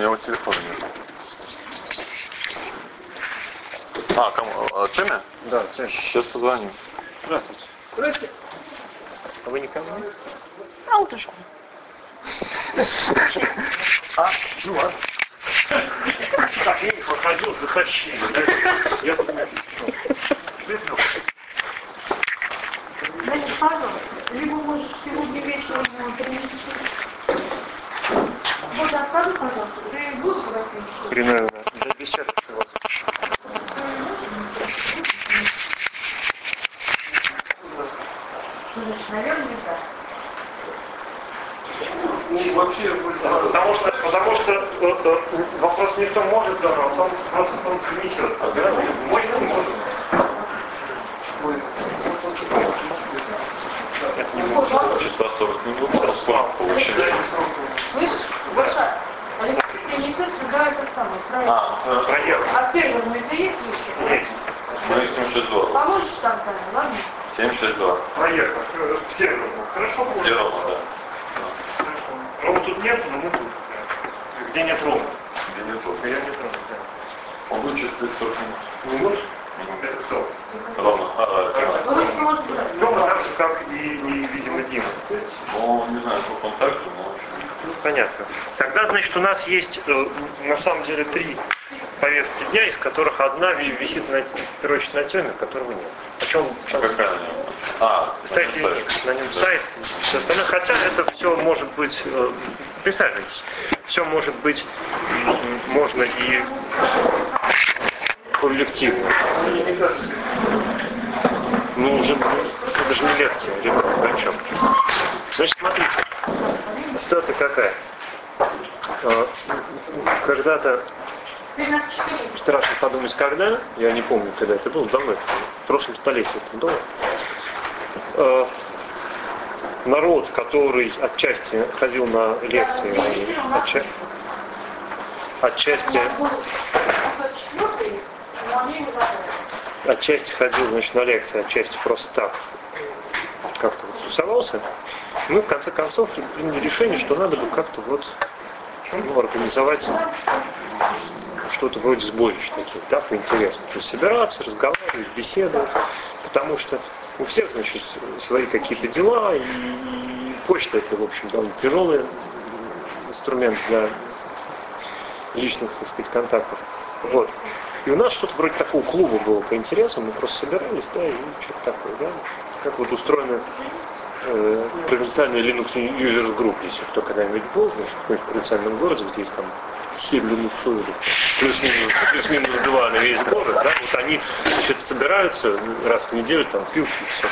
меня его телефона нет. А, кому? Теме? Да, Теме. Сейчас позвоню. Здравствуйте. Здравствуйте. А вы не ко мне? А уточку. Ну ладно. Так, я не проходил, захочи. Я тут не Значит, пожалуйста, либо можешь сегодня вечером принести. Вот, а скажи, пожалуйста, ты будешь куда-то? Хреновина. Да без чата вас. Значит, наверное, не так. Ну, вообще, потому что вопрос не в том, может даже, а в том, просто он принесет. А может, не может. Это не может. Часа 40 минут, расклад получается. Слышишь, Гоша, Алексей принесет сюда этот самый, правильно? Проехал. А серверный-то есть еще? Есть. Ну и 762. Поможешь там, ладно? 762. Проехал. Все хорошо будет. Где Рома, да? Рома тут нет, но мы тут. Где нет Рома? Где не тут. Я не Рома, да. Он будет через 40 минут. Минут? Это кто? Рома. Ну, вы сможете брать. Рома так же, как и видимо, Дима. Ну, не знаю, по контакту, но... Ну, понятно. Тогда, значит, у нас есть, на самом деле, 3 повестки дня, из которых одна висит, в первую очередь, на теме, которого нет. О чем? Какая она? А, сайт Unix, на нем сайт, все остальное. Хотя это все может быть, присаживайтесь, все может быть, можно и коллективно. Ну, уже, это же не лекция, ребята, о чем? Значит, смотрите, ситуация какая. Когда-то, страшно подумать, когда, я не помню, когда это было, давно, в прошлом столетии это было, народ, который отчасти ходил на лекции, отчасти ходил, значит, на лекции, отчасти просто так, как-то вот тусовался, мы в конце концов приняли решение, что надо бы как-то вот организовать что-то вроде сборищ таких, да, по интересам. То есть собираться, разговаривать, беседовать, потому что у всех, значит, свои какие-то дела, и почта это, в общем, довольно тяжелый инструмент для личных, так сказать, контактов. Вот. И у нас что-то вроде такого клуба было по интересам, мы просто собирались, да, и что-то такое, да. Как вот устроена провинциальная Linux Users Group, если кто когда-нибудь был, значит, в каком-нибудь провинциальном городе, где есть там 7 Linux Users, плюс-минус 2 на весь город, да, вот они, значит, собираются раз в неделю, там, пьют и все.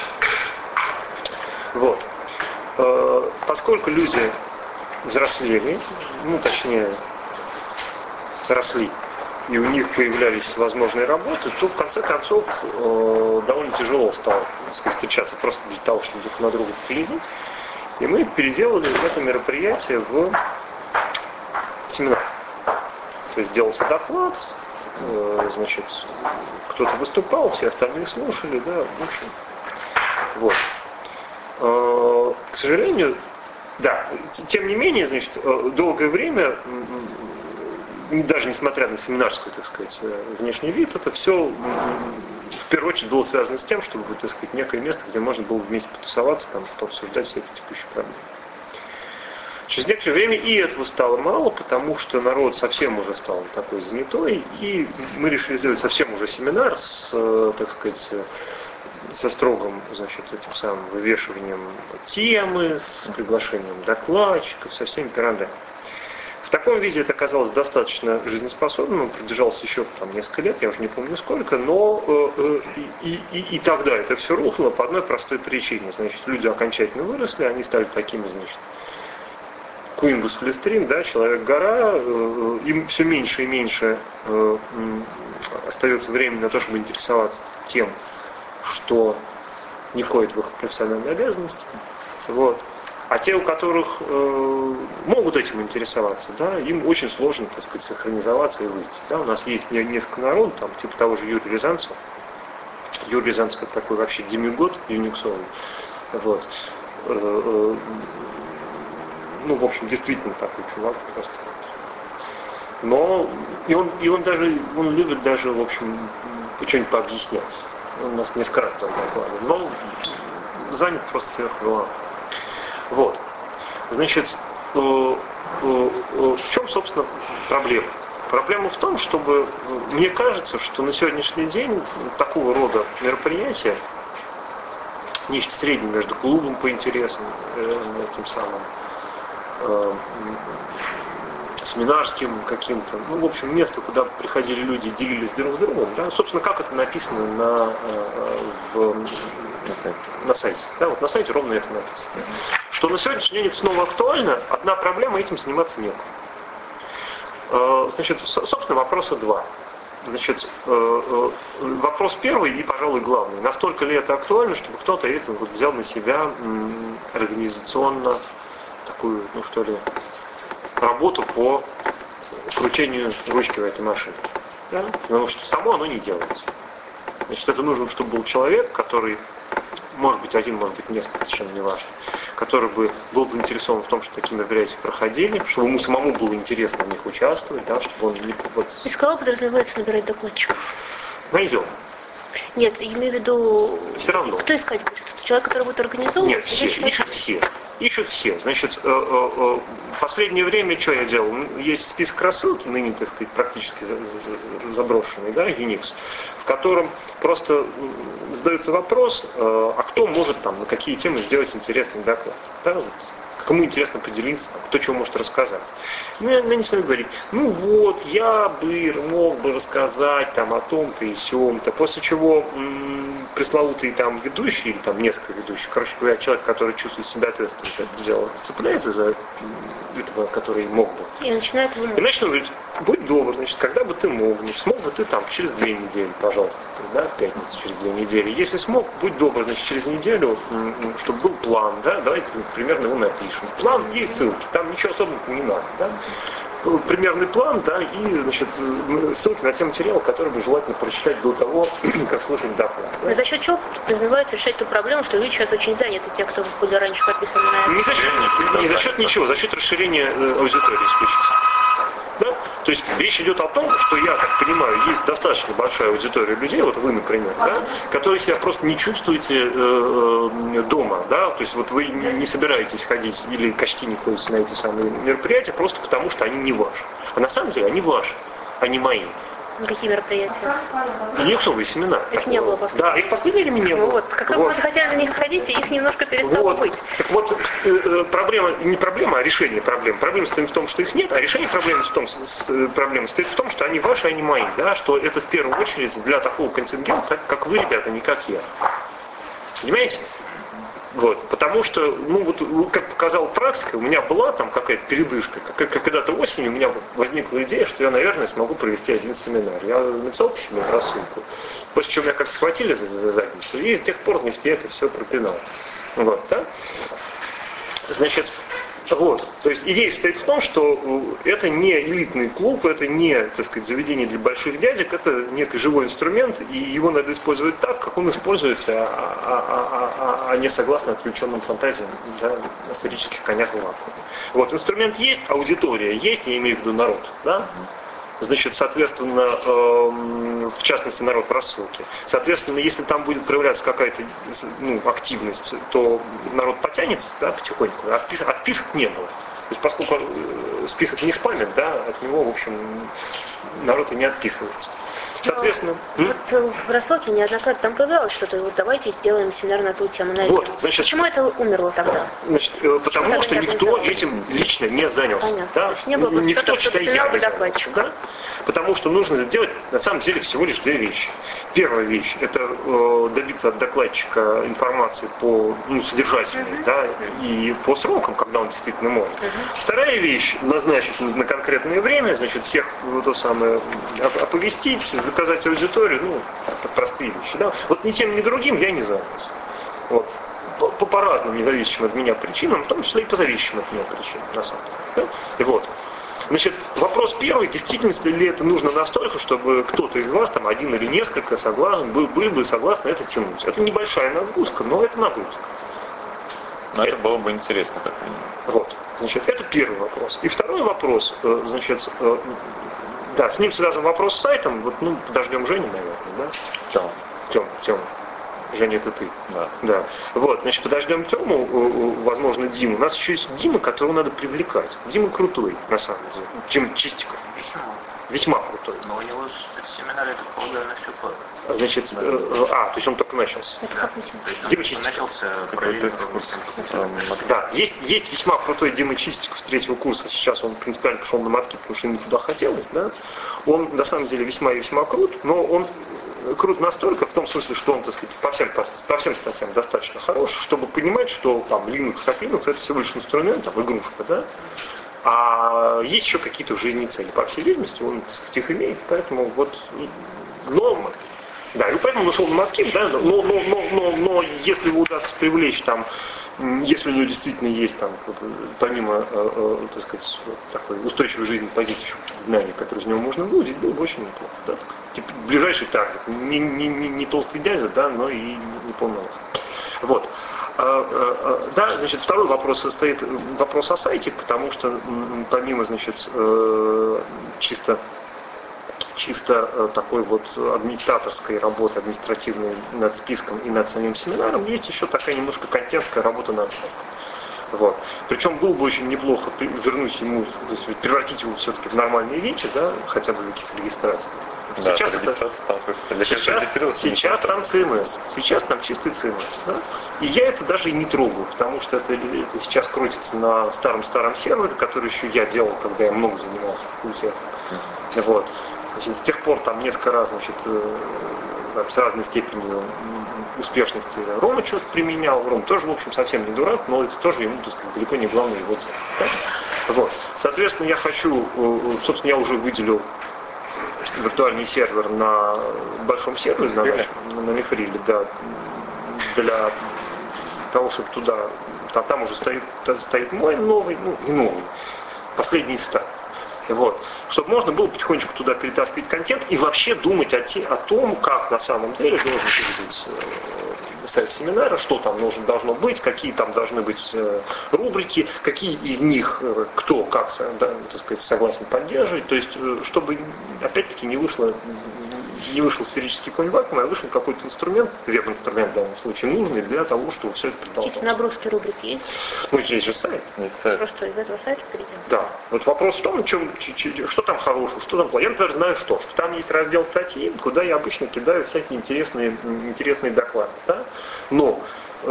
Вот. Поскольку люди взрослели, ну, точнее, росли, и у них появлялись возможные работы, то в конце концов довольно тяжело стало, так сказать, встречаться просто для того, чтобы друг на друга поглядеть. И мы переделали это мероприятие в семинар. То есть делался доклад, значит, кто-то выступал, все остальные слушали, да, в общем. Вот. К сожалению, да, тем не менее, значит, долгое время, даже несмотря на семинарскую, так сказать, внешний вид, это все в первую очередь было связано с тем, чтобы, так сказать, некое место, где можно было вместе потусоваться, там, пообсуждать всякие текущие проблемы. Через некоторое время и этого стало мало, потому что народ совсем уже стал такой занятой, и мы решили сделать совсем уже семинар с, так сказать, со строгим, значит, этим самым вывешиванием темы, с приглашением докладчиков, со всеми пирогами. В таком виде это оказалось достаточно жизнеспособным, продержалось еще там несколько лет, я уже не помню сколько, но и тогда это все рухнуло по одной простой причине. Значит, люди окончательно выросли, они стали такими, значит, Куинбус Флестрин, да, Человек-гора, им все меньше и меньше остается времени на то, чтобы интересоваться тем, что не входит в их профессиональные обязанности. Вот. А те, у которых могут этим интересоваться, да, им очень сложно, так сказать, синхронизоваться и выйти. Да, у нас есть несколько народов, там, типа того же Юрия Рязанцева. Юрий Рязанцев это такой вообще демигод юниксовый. Вот. Ну, в общем, действительно такой чувак просто. Но и он любит даже, в общем, что-нибудь пообъяснять. Он у нас несколько раз там докладывал, но занят просто сверху головой. Вот. Значит, в чем, собственно, проблема? Проблема в том, чтобы, мне кажется, что на сегодняшний день такого рода мероприятия, нечто среднее между клубом по интересам, этим самым, семинарским каким-то, в общем, место, куда приходили люди, делились друг с другом, да, собственно, как это написано на сайте. Да, вот на сайте ровно это написано. Что на сегодняшний день это снова актуально, одна проблема, этим заниматься некому. Значит, собственно, вопроса два. Значит, вопрос первый и, пожалуй, главный. Настолько ли это актуально, чтобы кто-то это вот взял на себя организационно такую, работу по кручению ручки в этой машине. Да? Потому что само оно не делается. Значит, это нужно, чтобы был человек, который, может быть один, может быть несколько, совершенно не важно, который бы был заинтересован в том, что такие мероприятия проходили, чтобы ему самому было интересно в них участвовать, да, чтобы он не... Из кого подразумевается набирать докладчиков? Найдем. Нет, я имею в виду... Все равно. Кто искать будет? Человек, который будет организовывать? Нет, все, ищут все. Значит, в последнее время, что я делал? Есть список рассылки, ныне, так сказать, практически заброшенный, да, Unix, в котором просто задается вопрос, а кто может там, на какие темы сделать интересный доклад. Да, вот. Кому интересно поделиться, кто чего может рассказать. Мне начинают говорить, я бы мог бы рассказать там о том-то и сём-то, после чего пресловутый там ведущий, или там несколько ведущих, короче говоря, человек, который чувствует себя ответственным за это дело, цепляется за этого, который мог бы. И начинает вымыть. И начнут говорить, будь добр, значит, когда бы ты мог, значит, смог бы ты там через 2 недели, пожалуйста, да, в пятницу через 2 недели. Если смог, будь добр, значит, через неделю, чтобы был план, да, давайте примерно его напишем. План и ссылки, там ничего особенного не надо, да. Примерный план, да, и, значит, ссылки на те материалы, которые бы желательно прочитать до того, как слушать доклад. Да? За счет чего подразумевается решать ту проблему, что люди сейчас очень заняты, те, кто были раньше подписаны на это? Не за счет ничего, за счет расширения аудитории исключительно. Да? То есть речь идет о том, что я так понимаю, есть достаточно большая аудитория людей, вот вы, например, да, которые себя просто не чувствуете дома, да, то есть вот вы не собираетесь ходить или почти не ходите на эти самые мероприятия просто потому, что они не ваши. А на самом деле они ваши, они мои. Какие мероприятия? Лекционные семинары. Их не было последнее. Да, их в последнее время не было. Вот, как только вы захотели на них ходить, их немножко перестало быть. Так вот, проблема, не проблема, а решение проблем. Проблема состоит в том, что их нет, а решение проблемы состоит в том, что они ваши, а не мои. Да? Что это в первую очередь для такого контингента, как вы, ребята, не как я. Понимаете? Вот, потому что, как показала практика, у меня была там какая-то передышка. Когда-то осенью у меня возникла идея, что я, наверное, смогу провести один семинар. Я написал письмо в рассылку, после чего меня как схватили за задницу, и с тех пор, значит, я это все пропинал. Вот, да? Значит, вот, то есть идея состоит в том, что это не элитный клуб, это не, так сказать, заведение для больших дядек, это некий живой инструмент, и его надо использовать так, как он используется, а не согласно отключенным фантазиям, да, на сферических конях в вакууме. Вот, инструмент есть, аудитория есть, я имею в виду народ, да? Значит, соответственно, в частности, народ в рассылке. Соответственно, если там будет проявляться какая-то активность, то народ потянется, да, потихоньку. Отписок не было. То есть, поскольку список не спамит, да, от него, в общем, народ и не отписывается. Соответственно... Вот в рассылке неоднократно там появлялось что-то, вот давайте сделаем семинар на ту тему. Вот, значит, почему это умерло тогда? Значит, потому что никто этим лично не занялся. Понятно. Да? То есть не было никто, считай, я не докладчика. занялся, да? Потому что нужно сделать, на самом деле, всего лишь 2 вещи. Первая вещь – это добиться от докладчика информации по содержательной, да, и по срокам, когда он действительно может. Вторая вещь – назначить на конкретное время, значит, всех то самое оповестить, заказать аудиторию, простые вещи. Да? Вот ни тем, ни другим я не занялся. Вот. По разным независимым от меня причинам, в том числе и по зависимым от меня причинам, на самом деле. Да? И вот. Значит, вопрос первый, действительно ли это нужно настолько, чтобы кто-то из вас, там, один или несколько, были бы согласны это тянуть. Это небольшая нагрузка, но это нагрузка. Но это было бы интересно, как минимум. Вот. Значит, это первый вопрос. И второй вопрос, значит, да, с ним связан вопрос с сайтом. Вот, ну, подождем Женю, наверное, да? Тём. Женя, это ты. Да. Вот, значит, подождем Тему, возможно, Диму. У нас еще есть Дима, которого надо привлекать. Дима крутой, на самом деле. Дима Чистиков. Весьма крутой. Но у него семинар, это полагаю, на все платно. Значит, то есть он только начался. Дима Он Чистиков. начался параллельно. Да, есть весьма крутой Дима Чистиков с 3-го курса. Сейчас он принципиально пошел на матки, потому что ему туда хотелось, да. Он на самом деле весьма и весьма крут, но он крут настолько, в том смысле, что он, так сказать, по всем статьям достаточно хорош, чтобы понимать, что там Linux как Linux, это всего лишь инструмент, там, игрушка, да. А есть еще какие-то в жизни цели. По всей видимости, он, так сказать, их имеет, поэтому вот, но, да, и поэтому он ушел на Маткин, да, но если удастся привлечь там, если у него действительно есть там, вот, помимо, так сказать, такой устойчивой жизни позиции, еще какие-то знания, которые из него можно выудить, было бы очень неплохо. Да? Типа, ближайший таргет. Не толстый дядя, да, но и не полный. Вот. Да, значит, второй вопрос состоит вопрос о сайте, потому что помимо, значит, чисто такой вот администраторской работы, административной над списком и над самим семинаром, есть еще такая немножко контентская работа над сайтом. Вот. Причем было бы очень неплохо вернуть ему, то есть превратить его все-таки в нормальные вещи, да, хотя бы в регистрации. Да, сейчас там CMS, сейчас там чистый CMS. Да? И я это даже и не трогаю, потому что это сейчас крутится на старом сервере, который еще я делал, когда я много занимался в факультете. Вот. Значит, с тех пор там несколько раз, значит, с разной степенью успешности Рома что-то применял. Рома тоже, в общем, совсем не дурак, но это тоже ему, так сказать, далеко не главная его цель. Да? Вот. Соответственно, я хочу, собственно, я уже выделил виртуальный сервер на большом сервере, на Мифриле, да, для того, чтобы туда, там уже стоит мой новый, ну, не новый, последний старт. Вот. Чтобы можно было потихонечку туда перетаскивать контент и вообще думать о том, как на самом деле должен выглядеть сайт семинара, что там должно быть, какие там должны быть рубрики, какие из них кто как, да, так сказать, согласен поддерживать. То есть, чтобы опять-таки не вышел сферический конь вакуума, а вышел какой-то инструмент, веб-инструмент в данном случае, нужный для того, чтобы все это продолжалось. Какие-то наброски рубрик есть? Ну, есть же сайт. Просто из этого сайта перейдем. Да. Вот вопрос в том, что там хорошего, что там плохого. Я, например, знаю, что там есть раздел статьи, куда я обычно кидаю всякие интересные доклады. Да? Но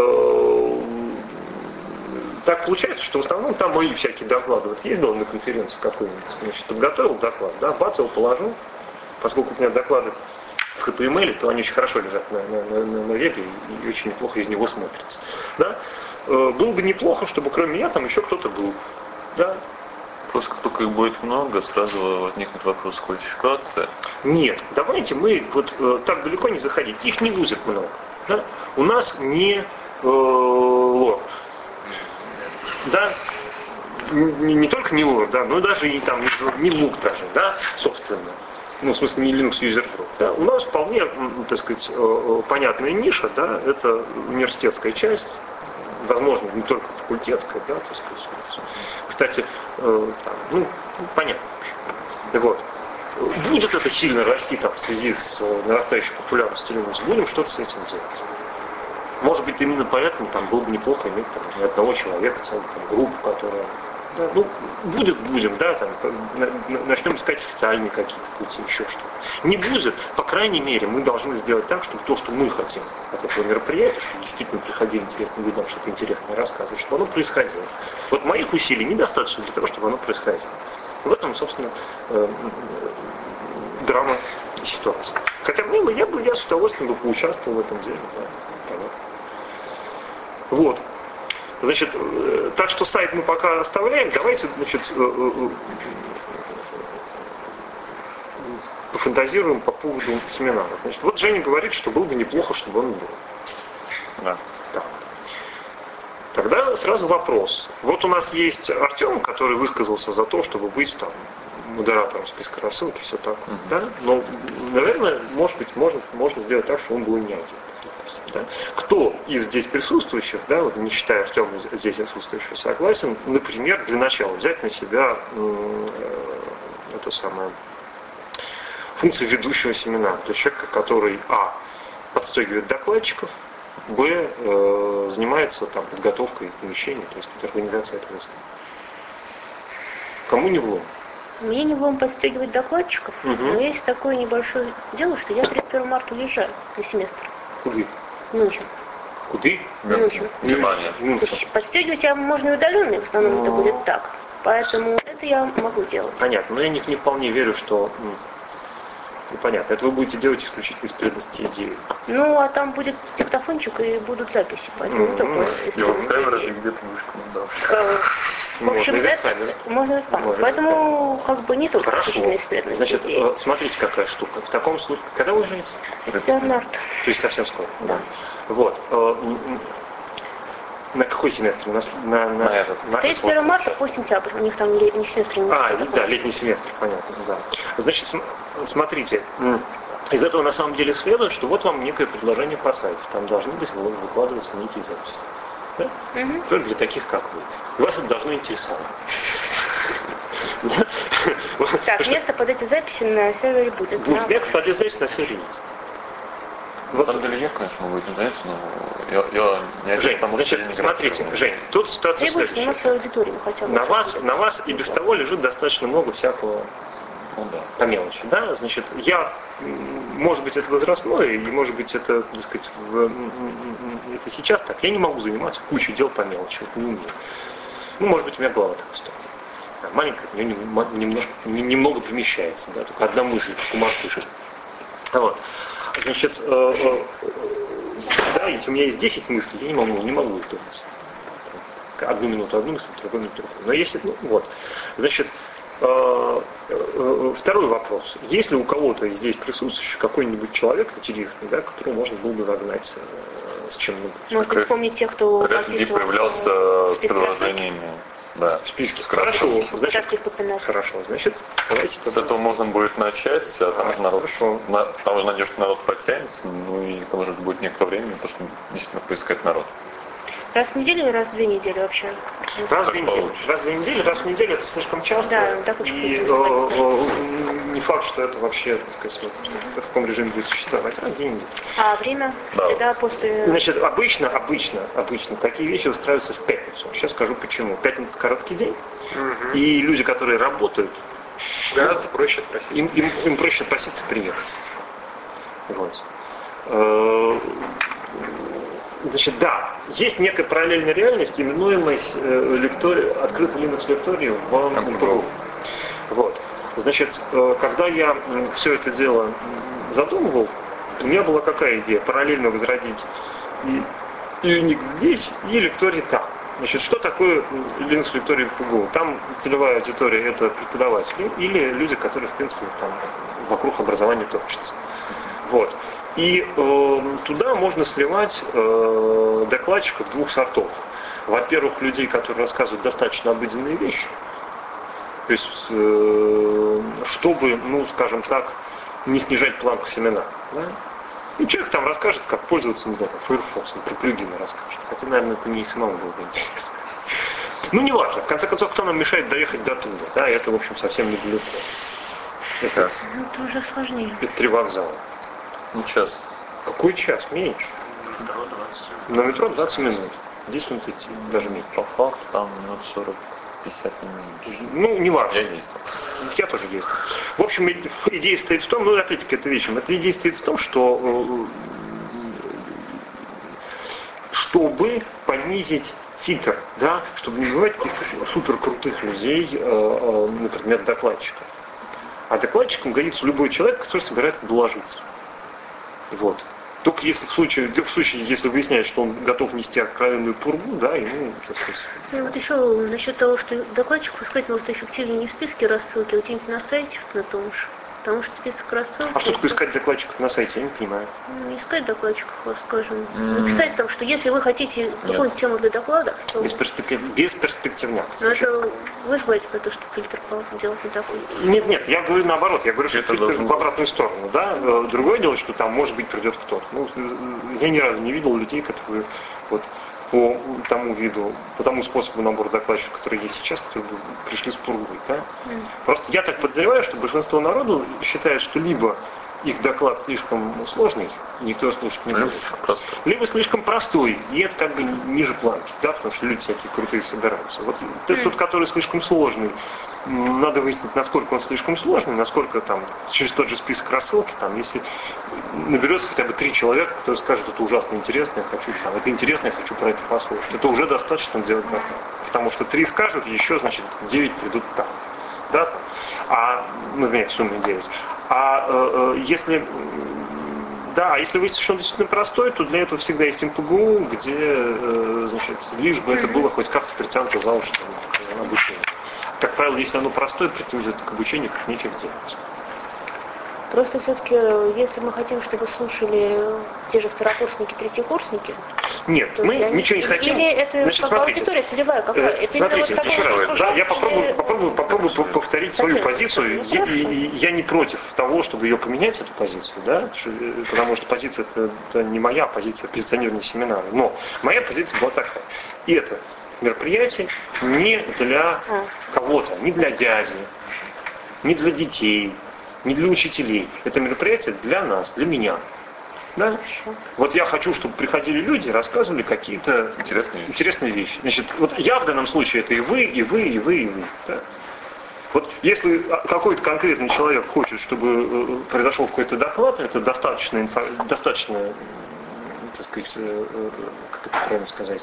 так получается, что в основном там мои всякие доклады. Вот ездил на конференцию какую-нибудь, значит, подготовил доклад, да, бац, его положил. Поскольку у меня доклады в HTML, то они очень хорошо лежат на вебе и очень неплохо из него смотрятся. Да? Было бы неплохо, чтобы кроме меня там еще кто-то был. Да? Просто как только их будет много, сразу возникнет вопрос квалификации. Нет, давайте мы вот так далеко не заходить. Их не будет много. Да? У нас не лор. Да? Не только не лор, да, но даже и там не лук даже, да, собственно. Ну, в смысле, не Linux User Group. Да? У нас вполне, так сказать, понятная ниша, да, это университетская часть, возможно, не только факультетская, да, так сказать. Кстати, там, ну, понятно. Вот. Будет это сильно расти там, в связи с нарастающей популярностью Linux, будем что-то с этим делать. Может быть, именно поэтому там было бы неплохо иметь там, не одного человека, целую там, группу, которая... Да, ну, будем, да, там, начнем искать официальные какие-то пути, еще что-то. Не будет, по крайней мере, мы должны сделать так, чтобы то, что мы хотим от этого мероприятия, чтобы действительно приходили интересные люди, нам что-то интересное рассказывать, чтобы оно происходило. Вот моих усилий недостаточно для того, чтобы оно происходило. В этом, собственно, драма ситуации. Хотя я с удовольствием бы поучаствовал в этом деле. Да. Вот. Значит, так что сайт мы пока оставляем. Давайте, значит, пофантазируем по поводу семинара. Значит, вот Женя говорит, что было бы неплохо, чтобы он был. Да. Да. Тогда сразу вопрос. Вот у нас есть Артем, который высказался за то, чтобы быть там модератором списка рассылки, все так. Да? Но, наверное, может быть, можно сделать так, что он был не один. Да? Кто из здесь присутствующих, да, вот не считая Артема здесь отсутствующего, согласен, например, для начала взять на себя это самое, функцию ведущего семинара, то есть человека, который подстегивает докладчиков, занимается там подготовкой помещений, то есть организацией этого дела. Кому не влом? Мне не влом подстегивать докладчиков, но есть такое небольшое дело, что я 31 марта уезжаю на семестр. Куда? Мюнхен. Куда? Мюнхен. Внимание. Подстегивать я можно и удаленно, в основном это будет так. Поэтому это я могу делать. Понятно, но я не вполне верю, что... понятно, это вы будете делать исключительно из преданности идеи. Ну, а там будет диктофончик и будут записи, поэтому такое из Его преданности камера же идеи. где-то вышку дал. В общем, Можно и это камеру. можно и камеру. Можно. Поэтому как бы не только Хорошо. исключительно из преданности Значит, идеи. смотрите, какая штука. В таком случае, когда вы женитесь? 31 марта. То есть совсем скоро. Да. Вот. На какой семестр? На этот. 31 марта по сентябрь. У них там летний семестр. Да, летний семестр, понятно. Да. Значит, смотрите, из этого на самом деле следует, что вот вам некое предложение по сайту. Там должны быть выкладываться некие записи. Да? Только для таких, как вы. Вас это должно интересовать. Так, место под эти записи на сервере будет. Место под эти записи на сервере есть. На самом деле я, конечно, могу этим заняться, но я не один, Жень, потому что значит, я не смотрите, грамотный. Жень, тут ситуация Требует следующая. сниматься аудиторию хотя бы. На вас и без того лежит достаточно много всякого Ну да. по мелочи, да? Значит, может быть, это возрастное, и может быть, это, так сказать, это сейчас так. Я не могу заниматься кучей дел по мелочи, вот не умею. Ну, может быть, у меня голова так устроена. Маленькая, у нее немного помещается, да, только одна мысль, как у мартыши. Вот. Значит, да, если у меня есть 10 мыслей, я не могу их думать. Одну минуту одну мысль, другую минуту другую. Но если, вот. Значит, второй вопрос. Есть ли у кого-то здесь присутствующий какой-нибудь человек интересный, да, которого можно было бы загнать с чем-нибудь? Можно вспомнить тех, кто Ряд людей появлялся с предложениями. Да, Списки. Хорошо. Значит, хорошо. Значит, давайте с этого можно будет начать, а там уже народ, хорошо. там уже надеюсь, что народ подтянется, ну и там уже будет некоторое время, просто действительно поискать народ. Раз в неделю или раз в 2 недели вообще? Раз в Как 2 недели. получится. Раз в неделю это слишком часто. Да, так очень и не факт, что это вообще, так сказать, в каком режиме будет существовать. Раз в 2 недели. А время? Да. Когда после... Значит, обычно такие вещи устраиваются в пятницу. Сейчас скажу почему. Пятница короткий день, и люди, которые работают, гораздо проще отпроситься. Им проще отпроситься и приехать. Вот. Значит, да, есть некая параллельная реальность, именуемая открытой Linux лекторией в МПГУ. Вот. Значит, когда я все это дело задумывал, у меня была какая идея? Параллельно возродить и Unix здесь, и лекторий там. Значит, что такое Linux лекторий в МПГУ? Там целевая аудитория — это преподаватели или люди, которые, в принципе, там вокруг образования топчутся. Вот. И туда можно сливать докладчиков двух сортов. Во-первых, людей, которые рассказывают достаточно обыденные вещи. То есть, чтобы, ну, скажем так, не снижать планку семинара. Да? И человек там расскажет, как пользоваться, не знаю, Firefox, про плюгины расскажет. Хотя, наверное, это мне и самому было бы интересно. Ну, не важно. В конце концов, кто нам мешает доехать до туда? Да, это, в общем, совсем недалеко. Это уже сложнее. Это 3 вокзала. Ну, час. Какой час? Меньше. Метро 20. На метро 20 минут. 10 минут идти, даже меньше. По факту там минут 40-50 минут. Ну, не важно. Я ездил. Я тоже ездил. В общем, идея стоит в том, ну, опять-таки, это вечером. Эта идея стоит в том, что чтобы понизить фильтр, да, чтобы не бывать каких-то супер крутых людей на предмет докладчика. А докладчиком годится любой человек, который собирается доложиться. Вот. Только если в случае, если выясняется, что он готов нести откровенную пургу, да, ему, так сказать. И вот еще насчет того, что докладчик, сказать, может эффективнее не в списке рассылки, а где-нибудь на сайте, на том же, потому что список рассылки... А что такое искать докладчиков на сайте? Я не понимаю. Искать докладчиков, скажем. Написать там, что если вы хотите какую-нибудь тему для доклада, то... Бесперспективно. Но это вы говорите про то, что фильтр делать не такой. Нет, я говорю наоборот. Я говорю, что Это фильтр должно в обратную сторону. Да? Другое дело, что там, может быть, придет кто-то. Ну, я ни разу не видел людей, которые вот по тому виду, по тому способу набора докладчиков, который есть сейчас, которые пришли с пургой. Да? Просто я так подозреваю, что большинство народу считает, что либо их доклад слишком сложный, никто слушать не будет, либо слишком простой, и это как бы ниже планки, да, потому что люди всякие крутые собираются. Вот тот, который слишком сложный, надо выяснить, насколько он слишком сложный, насколько там через тот же список рассылки, там, если наберется хотя бы 3 человека, которые скажут, это ужасно интересно, я хочу там, это интересно, я хочу про это послушать, это уже достаточно делать доклад. Потому что 3 скажут, еще, значит, 9 придут там. Да, там. Например, в сумме 9. Если выяснится, что он действительно простой, то для этого всегда есть МПГУ, где, значит, лишь бы это было хоть как-то притянуто за уши обучение. Как правило, если оно простое, претендует к обучению, как нечего делать. Просто все-таки, если мы хотим, чтобы слушали те же второкурсники, третьекурсники... Нет, мы ничего не хотим. Или это значит, какая смотрите, аудитория целевая какая? Это смотрите, вот еще раз, да, я попробую или... повторить свою позицию. Я не против того, чтобы ее поменять, эту позицию, да, потому что позиция это не моя позиция позиционирования семинара. Но моя позиция была такая. И это мероприятие не для кого-то, не для дяди, не для детей, не для учителей. Это мероприятие для нас, для меня. Да? Вот я хочу, чтобы приходили люди и рассказывали какие-то интересные вещи. Значит, вот я в данном случае это и вы, и вы, и вы, и вы. Да? Вот если какой-то конкретный человек хочет, чтобы произошел какой-то доклад, это достаточно, так сказать, как это правильно сказать,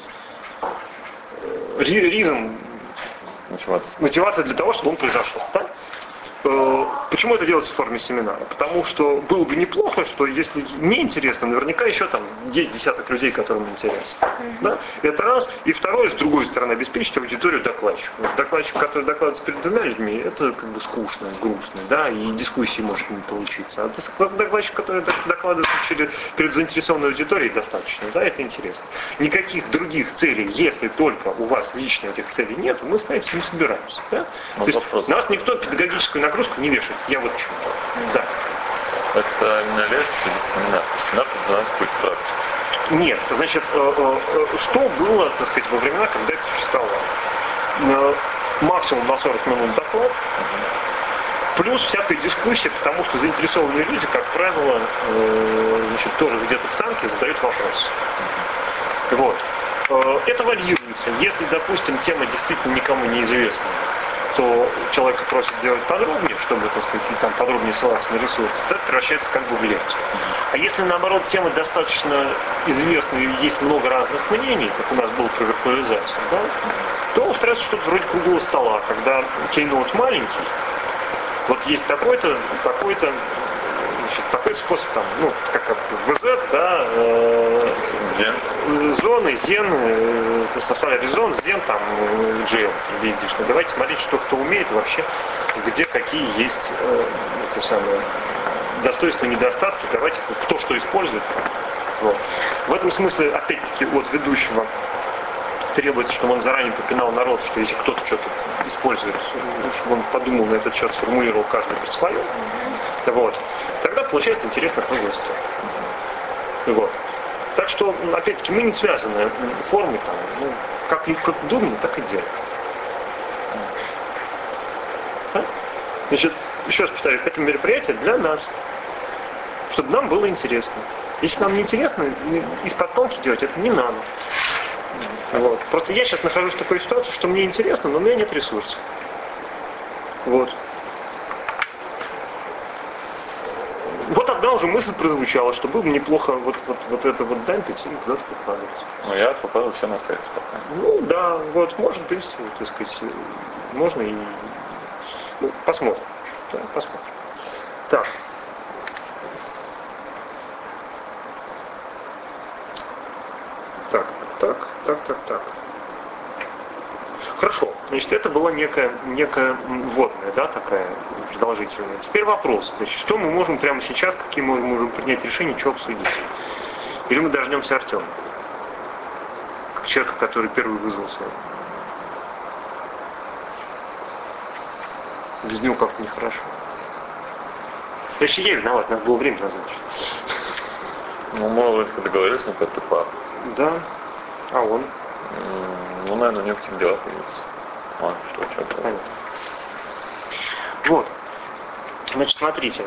мотивация для того, чтобы он произошел. Да? Почему это делается в форме семинара? Потому что было бы неплохо, что если мне интересно, наверняка еще там есть десяток людей, которым интересно. Да? Это раз. И второе, с другой стороны, обеспечить аудиторию докладчиков. Докладчик, который докладывает перед 2 людьми, это как бы скучно, грустно, да, и дискуссии может не получиться. А докладчик, который докладывает перед заинтересованной аудиторией, достаточно, да, это интересно. Никаких других целей, если только у вас лично этих целей нет, мы ставить не собираемся. Да? То есть нас никто педагогическую нагрузку не вешает. Я вот чего. Да. Это именно лекция или семинар? Семинар подразумевает какую-то практику. Нет, значит, что было, так сказать, во времена, когда это существовало? Максимум на 40 минут доклад, плюс всякая дискуссия, потому что заинтересованные люди, как правило, значит, тоже где-то в танке задают вопросы. Вот. Это варьируется. Если, допустим, тема действительно никому не известна, то человека просят делать подробнее, чтобы, так сказать, и там подробнее ссылаться на ресурсы, это превращается как бы в лекцию. А если, наоборот, тема достаточно известна и есть много разных мнений, как у нас было про виртуализацию, да, то устраивается что-то вроде круглого стола, когда кейноут маленький, вот есть такой-то, значит, такой способ, там, ну, как ВЗ, да, зоны, зен, социальный зон, зен, там, GL, бездишно. Давайте смотреть, что кто умеет вообще, где какие есть эти самые достоинства, недостатки, давайте кто что использует. Вот. В этом смысле, опять-таки, от ведущего требуется, чтобы он заранее попинал народ, что если кто-то что-то использует, чтобы он подумал на этот счет, сформулировал каждый при своем. Вот. Тогда получается интересно круглый стол. Вот. Так что, опять-таки, мы не связаны формой, там, ну, как думаем, так и делаем. Да? Значит, еще раз повторю, это мероприятие для нас, чтобы нам было интересно. Если нам не интересно, из-под палки делать это не надо. Вот. Просто я сейчас нахожусь в такой ситуации, что мне интересно, но у меня нет ресурсов. Вот. Вот тогда уже мысль прозвучала, что было бы неплохо вот это вот дампить и куда-то покладывать. Ну, я попал все на сайт пока. Ну, да, вот, может быть, так сказать, можно и... Ну, посмотрим. Да, посмотрим. Так. Так. Хорошо. Значит, это была некая вводная, да, такая продолжительная. Теперь вопрос, значит, что мы можем прямо сейчас, какие мы можем принять решения, что обсудить? Или мы дождемся Артема, как человека, который первый вызвался? Без него как-то нехорошо. Значит, я виноват, надо было время назначить. Ну, мы договорились на какой-то пар. Да. А он? Ну, наверное, у него какие-то дела появились. Что-то. Понятно. Вот. Значит, смотрите.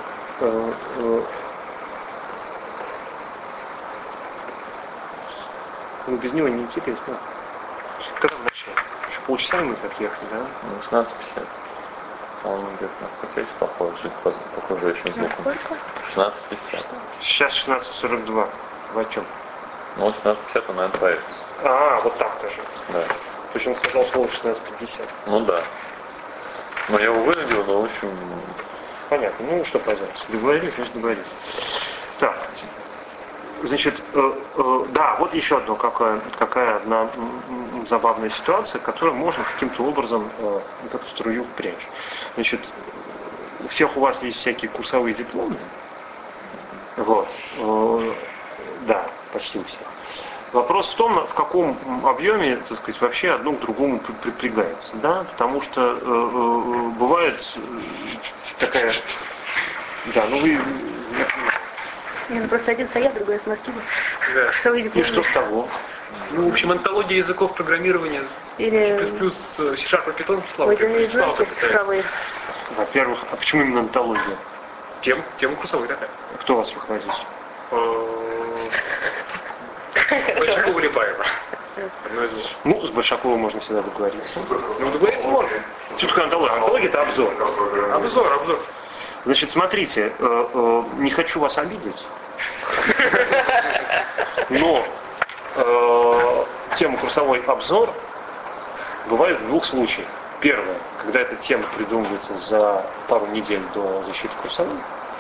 Ну, без него не интересно. Когда мы начали? Еще полчаса мы так ехали, да? Ну, 16:50. Он где-то на хотель похоже, похоже очень звуком. Сколько? 16:50. Сейчас 16:42. Вы о чем? Ну, 16:50 он, наверное, появится. А, вот так даже. Да. То есть он сказал слово 16:50. Ну да. Но я его вынудил, но в общем... Понятно. Ну, что поделать. Договорились, значит договорились. Так. Значит, да, вот еще одно, какая одна забавная ситуация, которую можно каким-то образом вот эту струю впрячь. Значит, у всех у вас есть всякие курсовые дипломы. Вот. Да, почти у всех. Вопрос в том, в каком объеме, так сказать, вообще одно к другому припрягается, да, потому что бывает такая, да, ну вы... Не, ну просто один Сая, другой Смаркиба. Да. Что вы И что с того? Ну, в общем, антология языков программирования Или... плюс C-Sharp и Python, Ой, да не знаете, курсовые. Во-первых, а почему именно антология? Тема курсовая такая. Кто у вас руководитель? Большакова Лебаева. Ну, с Большаковым можно всегда договориться. Ну, договориться можно. Что такое антология? Антология — это обзор. Обзор. Значит, смотрите, не хочу вас обидеть, но тема курсовой обзор бывает в двух случаях. Первое, когда эта тема придумывается за пару недель до защиты курсовой.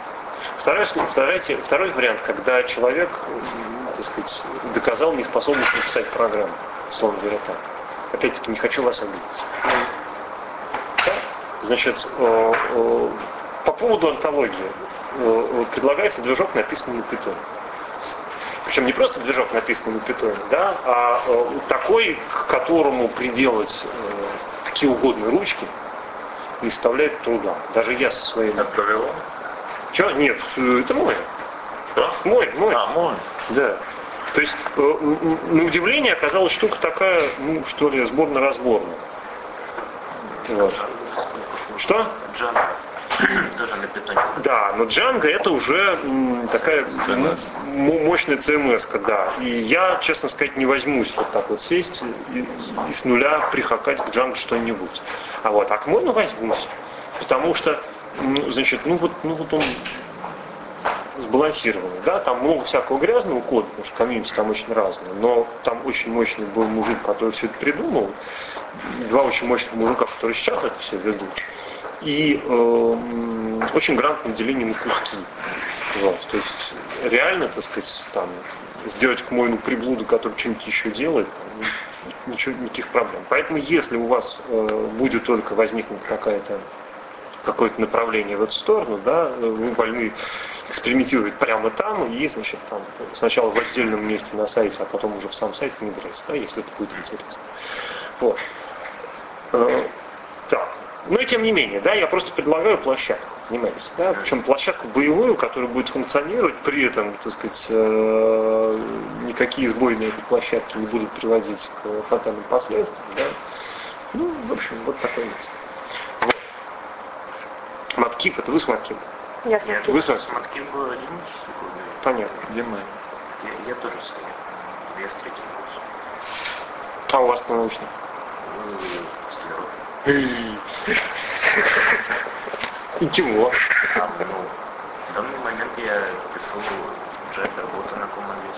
Второй вариант, когда человек, так сказать, доказал неспособность написать программу, условно говоря так. Опять-таки, не хочу вас обидеть. Да? Значит, по поводу антологии предлагается движок, написанный на Python. Причем не просто движок, написанный на Python, да, а такой, к которому приделать какие угодно ручки, не составляет труда. Даже я со своим... Отправил? Че? Нет, это мой. Что? Мой. А, мой. Да. То есть, на удивление, оказалась штука такая, ну, что ли, сборно-разборная. Вот. Что? Джанго. Тоже на питоне. Да, но Django это уже такая мощная CMS-ка, да. И я, честно сказать, не возьмусь вот так вот сесть и с нуля прихакать к Django что-нибудь. А вот, а к Mono возьмусь. Потому что, значит, ну вот он сбалансированный, да, там много всякого грязного кода, потому что комьюнити там очень разные, но там очень мощный был мужик, который все это придумал, два очень мощных мужика, которые сейчас это все ведут. И очень грамотное деление на куски. Вот, то есть реально, так сказать, там, сделать к моему приблуду, который что-нибудь еще делает, там, никаких проблем. Поэтому если у вас будет только возникнуть какое-то направление в эту сторону, да, вы вольны экспериментировать прямо там и, значит, там, сначала в отдельном месте на сайте, а потом уже в сам сайт внедрять, да, если это будет интересно. Вот. Так. Но и тем не менее, да, я просто предлагаю площадку, понимаете, да, причем площадку боевую, которая будет функционировать, при этом, так сказать, никакие сбои на этой площадке не будут приводить к фатальным последствиям, да. Ну, в общем, вот такое место. Вот. Маткип, это вы с Маткип? Я смотрю. Вы с Маткип был 11 секунд. Понятно. Где мы? Я тоже стою. Я с третьего курса. А у вас кто научный? И чего? В данный момент я пишу джет работу на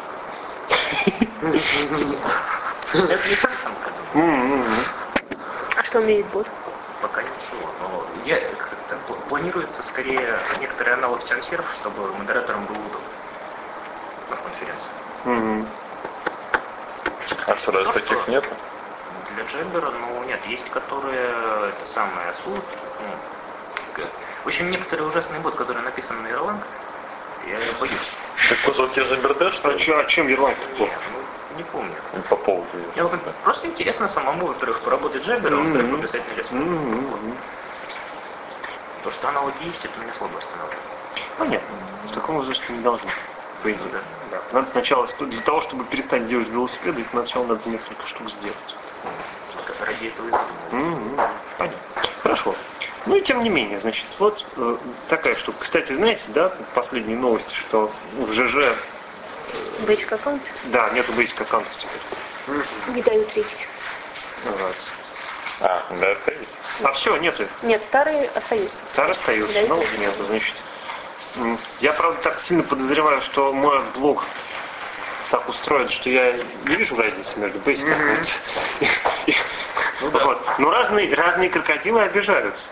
Common Lisp. Это не совсем как-то. А что умеет бот? Пока ничего. Но планируется скорее некоторый аналог TimeServe, чтобы модераторам было удобно на конференции. А что, раз таких нет? для Джембера, но нет, есть которые, это самое, суд. В общем, некоторые ужасные боты, которые написаны на Erlang, я боюсь. Так позвал тебе Джембер Dash, что ли? А чем Erlang плохо? Ну, не помню. По поводу. Просто интересно самому, во-первых, поработать Джембером, во-вторых, пописать на лесу. То, что аналоги есть, это мне слабо останавливает. Понятно. В таком возрасте не должно. По идее. Да. Да. Надо сначала, для того, чтобы перестать делать велосипеды, сначала надо несколько штук сделать. Ради этого и задумываюсь. Понятно. Хорошо. Ну и тем не менее, значит, вот такая штука. Кстати, знаете, да, последние новости, что в ЖЖ... Basic аккаунт Да, нету basic аккаунтов теперь. не дают рейс. Вот. Да, это есть. А все, нету их. Нет, старые остаются. Старый остается, Да, новых нету, значит. Я, правда, так сильно подозреваю, что мой блог так устроен, что я не вижу разницы между basic и вот. Но разные крокодилы обижаются.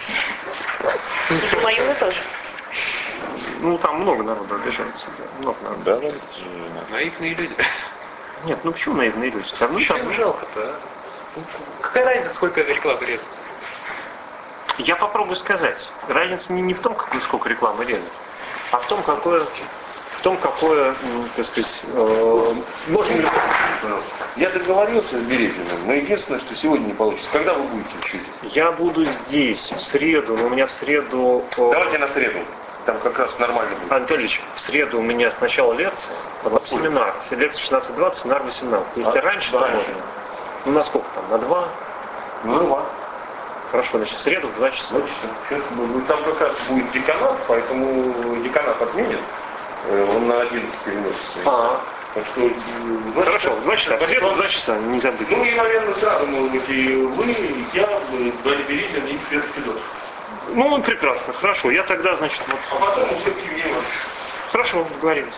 Думаю, вы тоже. Ну, там много народу обижается. Да. Много народу. Да, это же наивные люди. Нет, ну почему наивные люди? Все равно там жалко-то, Какая разница, сколько рекламы резать? Я попробую сказать. Разница не в том, сколько рекламы резать, а в том, какое, так сказать, можно ли... Я договорился с Березиным, но единственное, что сегодня не получится. Когда вы будете учить? Я буду здесь в среду, но у меня в среду... Давайте на среду. Там как раз нормально будет. Анатольевич, в среду у меня сначала лекция, потом семинар. Лекция 16:20, семинар 18. Если раньше, то можно. Ну, на сколько там? На 2? Ну, 2. Хорошо, значит, в среду в 2 часа. Там как раз будет деканат, поэтому деканат отменит. Он на 11 переносится. Так что... Хорошо, в 2 часа. В среду в 2 часа, не забудь. Ну и, наверное, сразу, может быть, и вы, и я, Владимир Березин и Федор Федоров. Ну, прекрасно, хорошо. Я тогда, значит, вот... А потом уже к Евгению. Хорошо, договорились.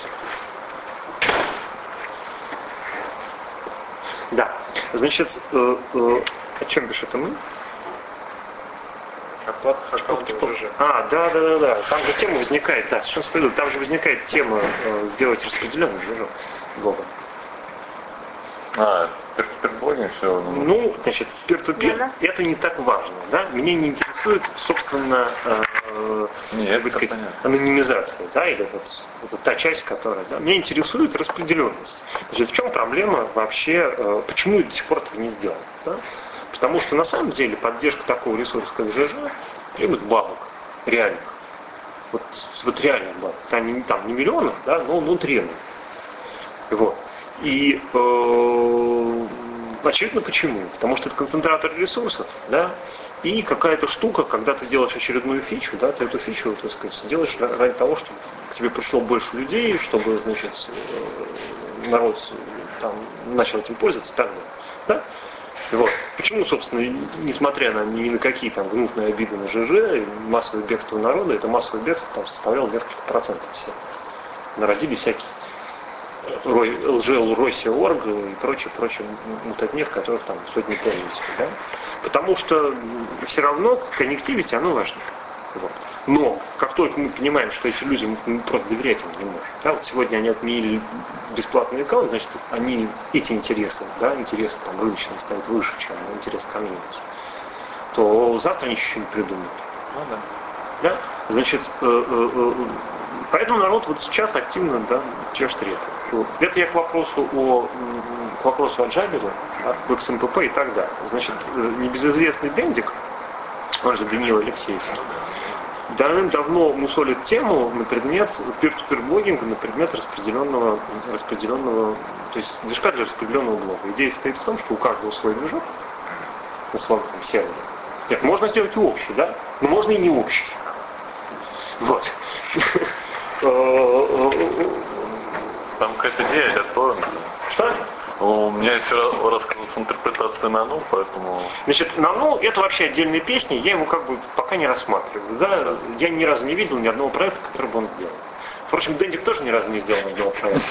Да. Значит, о чем пишет мы? Оплата аккаунта уже. Да. Там же тема возникает, да, совершенно справедливо. Там же возникает тема сделать распределенный движок блога. Перблогинг все. Ну, значит, peer-to-peer это не так важно, да? Меня не интересует, собственно, Нет, сказать, анонимизация, да, или вот та часть, которая, да? Меня интересует распределенность. Значит, в чем проблема вообще, почему до сих пор этого не сделано, да? Потому что на самом деле поддержка такого ресурса, как ЖЖ, требует бабок, реальных. Вот реальных бабок. Там не миллионов, да, но требует. Вот. И очевидно почему. Потому что это концентратор ресурсов, да, и какая-то штука, когда ты делаешь очередную фичу, да, ты эту фичу, так сказать, делаешь ради того, чтобы к тебе пришло больше людей, чтобы, значит, народ там начал этим пользоваться и так далее. Да? Вот. Почему, собственно, несмотря ни на какие там гнусные обиды на ЖЖ, массовое бегство народа, это массовое бегство там составляло несколько процентов всех. Народили всякие лжел-Россия.орг и прочее мутатнет, которых там сотни пользователей. Да? Потому что все равно коннективити, оно важно. Вот. Но как только мы понимаем, что эти люди, мы просто доверять им не можем. Да? Вот сегодня они отменили бесплатный аккаунт, значит, они эти интересы, да, интересы там рыночные ставят выше, чем интересы комьюнити, то завтра они еще не придумают. Ну да. Да? Значит, поэтому народ вот сейчас активно, да, чешет репу. Это я к вопросу о Джабере, об XMPP и так далее. Значит, небезызвестный Дендик, он же Даниил Алексеевский, давным-давно мусолит тему на предмет peer-to-peer блогинга, на предмет распределенного, то есть движка для распределенного блога. Идея состоит в том, что у каждого свой движок на своем сервере. Нет, можно сделать и общий, да? Но можно и не общий. Вот. Там какая-то идея готова. Что? У меня еще рассказывалась интерпретация нано, поэтому... Значит, нано это вообще отдельная песня, я его как бы пока не рассматриваю. Да? Я ни разу не видел ни одного проекта, который бы он сделал. Впрочем, Дендик тоже ни разу не сделал ни одного проекта.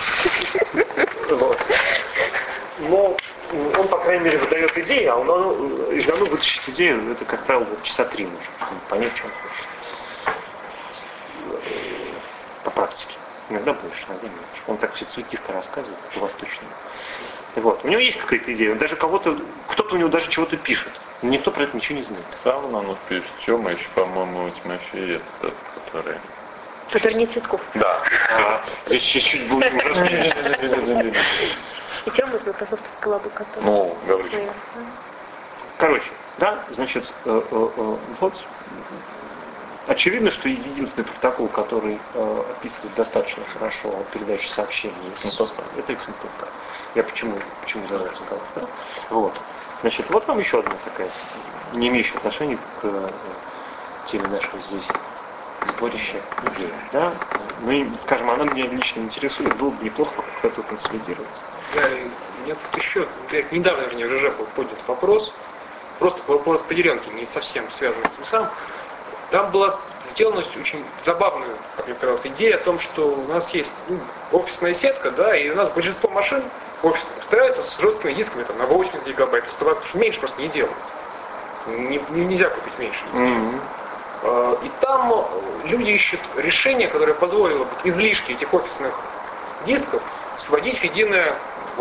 Но он, по крайней мере, выдает идеи, а из нано вытащить идею, это, как правило, часа 3 нужно, чтобы понять, что он хочет. По практике. Иногда больше, иногда меньше. Он так все цветисто рассказывает, по-восточному. Вот. У него есть какая-то идея, он даже кто-то у него даже чего-то пишет. Но никто про это ничего не знает. Сам он пишет. Тёма еще, по-моему, Тимофей, этот, который... Который не Цветков. Да. Здесь чуть-чуть будет ужасно. И Тёма из Майкрософтовского лаба, который... Ну, говори. Короче, да, значит, вот очевидно, что единственный протокол, который описывает достаточно хорошо передачу сообщений, это XMPP. Я почему задал разговор, да? Вот. Значит, вот вам еще одна такая, не имеющая отношения к теме нашего здесь сборища идей, да? Ну и, скажем, она меня лично интересует, было бы неплохо как-то консолидироваться. Нет, тут еще, недавно, вернее, в ЖЖ был поднят вопрос, просто вопрос поделенки, не совсем связанный с МСАМ. Там была сделана очень забавная, как мне казалось, идея о том, что у нас есть офисная сетка, да, и у нас большинство машин офисных ставятся с жесткими дисками там, на 80 гигабайт, потому что меньше просто не делают. Нельзя купить меньше. И там люди ищут решение, которое позволило бы излишки этих офисных дисков сводить в единое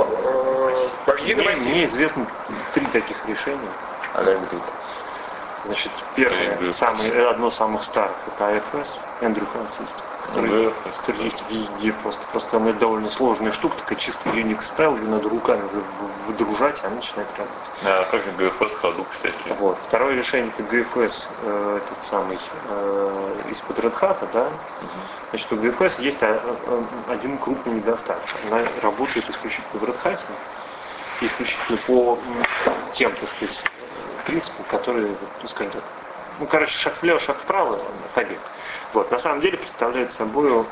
Мне известно 3 таких решения. Значит, первое, одно из самых старых, это AFS, Andrew File System, который есть везде, просто она довольно сложная штука, такая чисто Linux стайл, ее надо руками выдружать, и она начинает работать. А как же GFS Hadoop всякие? Вот. Второе решение это GFS, этот самый, из-под Red Hat, да. Значит, у GFS есть один крупный недостаток. Она работает исключительно в Red Hat, исключительно по тем, так сказать, принципам, которые, скажем так, шаг влево, шаг вправо, побег. Вот. На самом деле представляет собой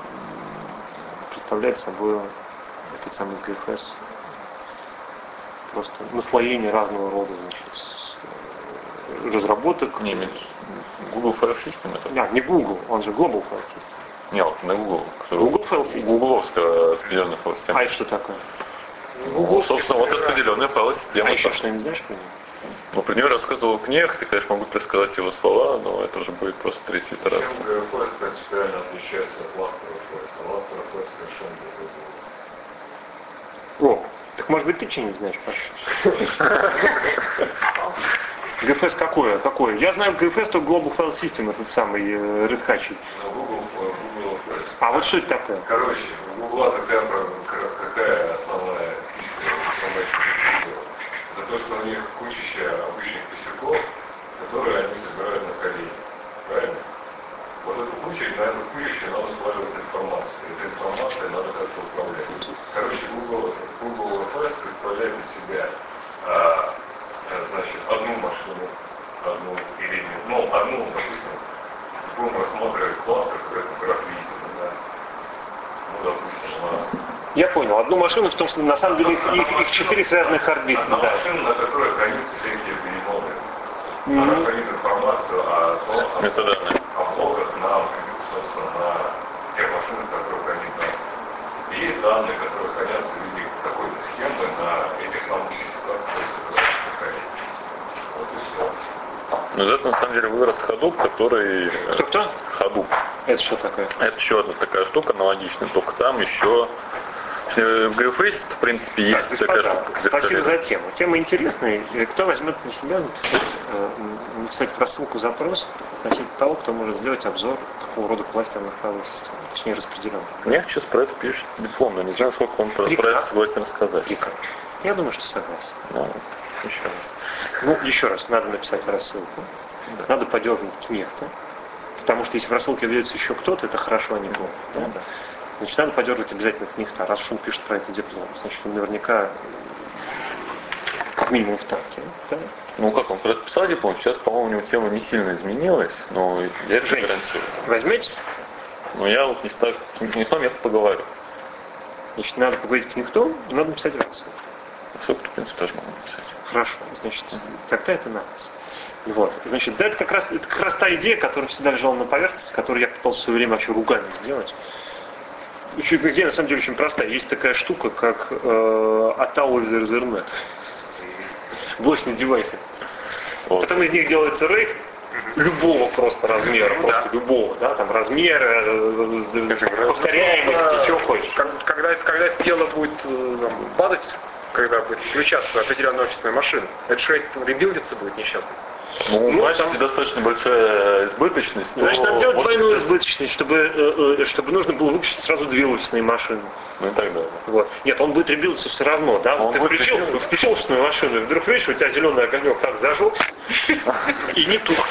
этот самый GFS просто наслоение разного рода, значит, разработок. Не, Google File System это? Нет, не Google, он же Global File System. Нет, вот на Google. Google File System. Гугловская распределенная файл-система. А это что такое? Собственно, вот распределенная файл-система. А еще что-нибудь знаешь про нее? Ну, про нее рассказывал в книгах, ты, конечно, могу пересказать его слова, но это уже будет просто третья итерация. GFS принципиально отличается от ластеров флеса. Ластеров флес совершенно другой. О, так может быть ты что-нибудь знаешь, Паша? GFS какое? Я знаю GFS, то Global File System, этот самый Red Hat. Google File. А вот что это такое? Короче, у Google какая основная фишка? Это то, что у них кучища обычных косяков, которые они собирают на колени. Правильно? Вот эту на эту кучищу надо сваливать информацию. Этой информацией надо как-то управлять. Короче, Google FS представляет из себя значит, одну машину, одну, допустим, будем рассматривать кластер, как видимо, да. Ну, допустим, у нас. Я понял. Одну машину, в том смысле, на самом деле их 4 связанных орбиты. Одна машина, на которой хранятся всякие перемоты. Она хранит информацию о блоках нам, собственно, на тех машинах, которые хранит нам. И есть данные, которые хранятся в виде какой-то схемы на этих самых дисках, то есть это хранить. Вот и все. Ну, это на самом деле вырос Hadoop, который... Кто? Hadoop. Это что такое? Это еще одна такая штука аналогичная, только там еще... В GFS, в принципе, есть такая штука. Спасибо за тему. Тема интересная. Кто возьмет на себя написать рассылку запрос относительно того, кто может сделать обзор такого рода кластерных файловых систем, точнее распределенных. Мне сейчас про это пишет дипломно, не знаю, сколько он про это согласен рассказать. Я думаю, что согласен. Ну, еще раз. Ну, еще раз, надо написать рассылку. Да. Надо подергнуть кнехта. Потому что если в рассылке ведется еще кто-то, это хорошо, а не плохо. Да? Да. Значит, надо подергать обязательно кнехта. Раз Шум пишет про это диплом, значит, он наверняка как минимум в танке. Да? Ну как, он про это писал диплом, сейчас, по-моему, у него тема не сильно изменилась, но я это гарантирую. Возьметесь? Ну я вот с кнехтом я поговорю. Значит, надо поговорить к кнехту, и надо написать рассылку. Рассылку, в принципе, тоже могу написать. Хорошо, значит, тогда это надо. Вот. Значит, да, это как раз та идея, которая всегда лежала на поверхности, которую я пытался в свое время вообще руками сделать. Идея на самом деле очень простая. Есть такая штука, как ATA over Ethernet. Блочные девайсы. Вот. Потом из них делается RAID, любого просто размера, просто любого, да, там размера, повторяемости, чего хочешь. Когда это дело будет там, падать, когда будет включаться определенная офисная машина, это что, это ребилдиться будет несчастный? Ну, значит, там- достаточно большая избыточность. Значит, но надо делать может двойную быть, избыточность, чтобы нужно было выпустить сразу 2 офисные машины. ну и так далее. Вот. Нет, он будет ребился все равно, да? Он Ты будет включил ребился. офисную машину, и вдруг видишь, у тебя зеленый огонек так зажегся, и не тух.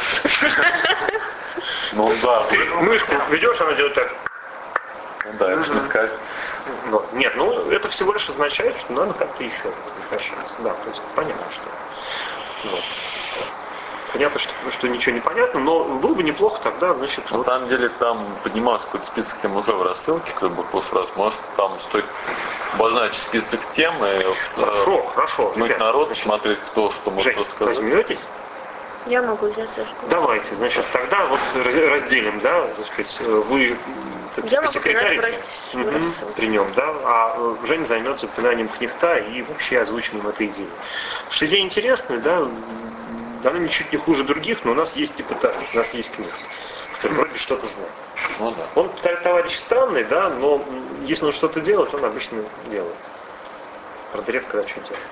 Ну да, Ты мышку ведешь, она делает так. ну да, это же не сказать. Вот. Нет, ну это всего лишь означает, что надо как-то еще возвращаться. Да, то есть понятно, что. Вот. Понятно, что ничего не понятно, но было бы неплохо тогда, значит, На вот, самом деле там поднимался какой-то список тем уже в рассылке, как бы в прошлый раз. Может там стоит обозначить список тем и хорошо, ну, ребят, народ, значит, смотреть, кто что может Жень, рассказать. возьметесь? Я могу взять Сашку. Давайте, значит, тогда вот разделим, да, так сказать, вы Я могу секретарите брать в рассылку. при нем, да, а Женя займется упоминанием книхта и вообще озвучением этой идеи. Потому что идея интересная, да, она ничуть не хуже других, но у нас есть депутат, у нас есть книхт, который вроде что-то знает. Ну да. Он товарищ странный, да, но если он что-то делает, он обычно делает. Правда, редко когда что делает.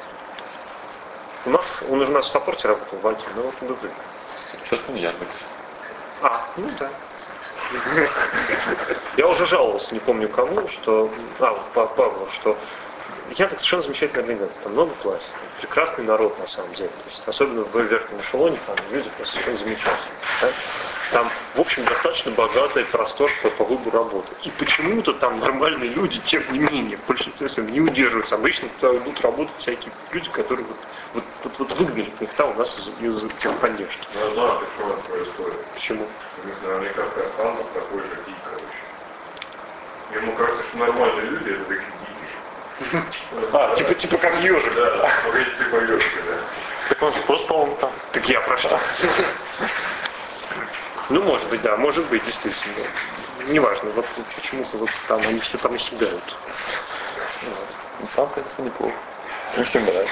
Он у нас в саппорте работал, в Альте, но вот он выглядит. Сейчас он Яндекс. Ну да. Я уже жаловался, не помню кому, что... Павлу, что Яндекс совершенно замечательная организация, там много классов, прекрасный народ на самом деле. То есть, особенно в верхнем эшелоне, там люди просто совершенно замечательные. Да? Там, в общем, достаточно богатый простор по выбору работы. И почему-то там нормальные люди, тем не менее, в большинстве своем не удерживаются. Обычно туда идут работать всякие люди, которые вот выгнали книхта у нас из техподдержки. Я знаю, почему это происходит. Почему? Наверняка Кастанов такой же гик, короче. Ему кажется, что нормальные люди это такие гики. Типа как ежик. Да, типа ежика, да. Так он же просто он там. Так я про что? Ну, может быть, да, может быть, действительно. Неважно, вот почему-то вот там они все там оседают. Вот. Ну там, в принципе, неплохо. Мне всем нравится.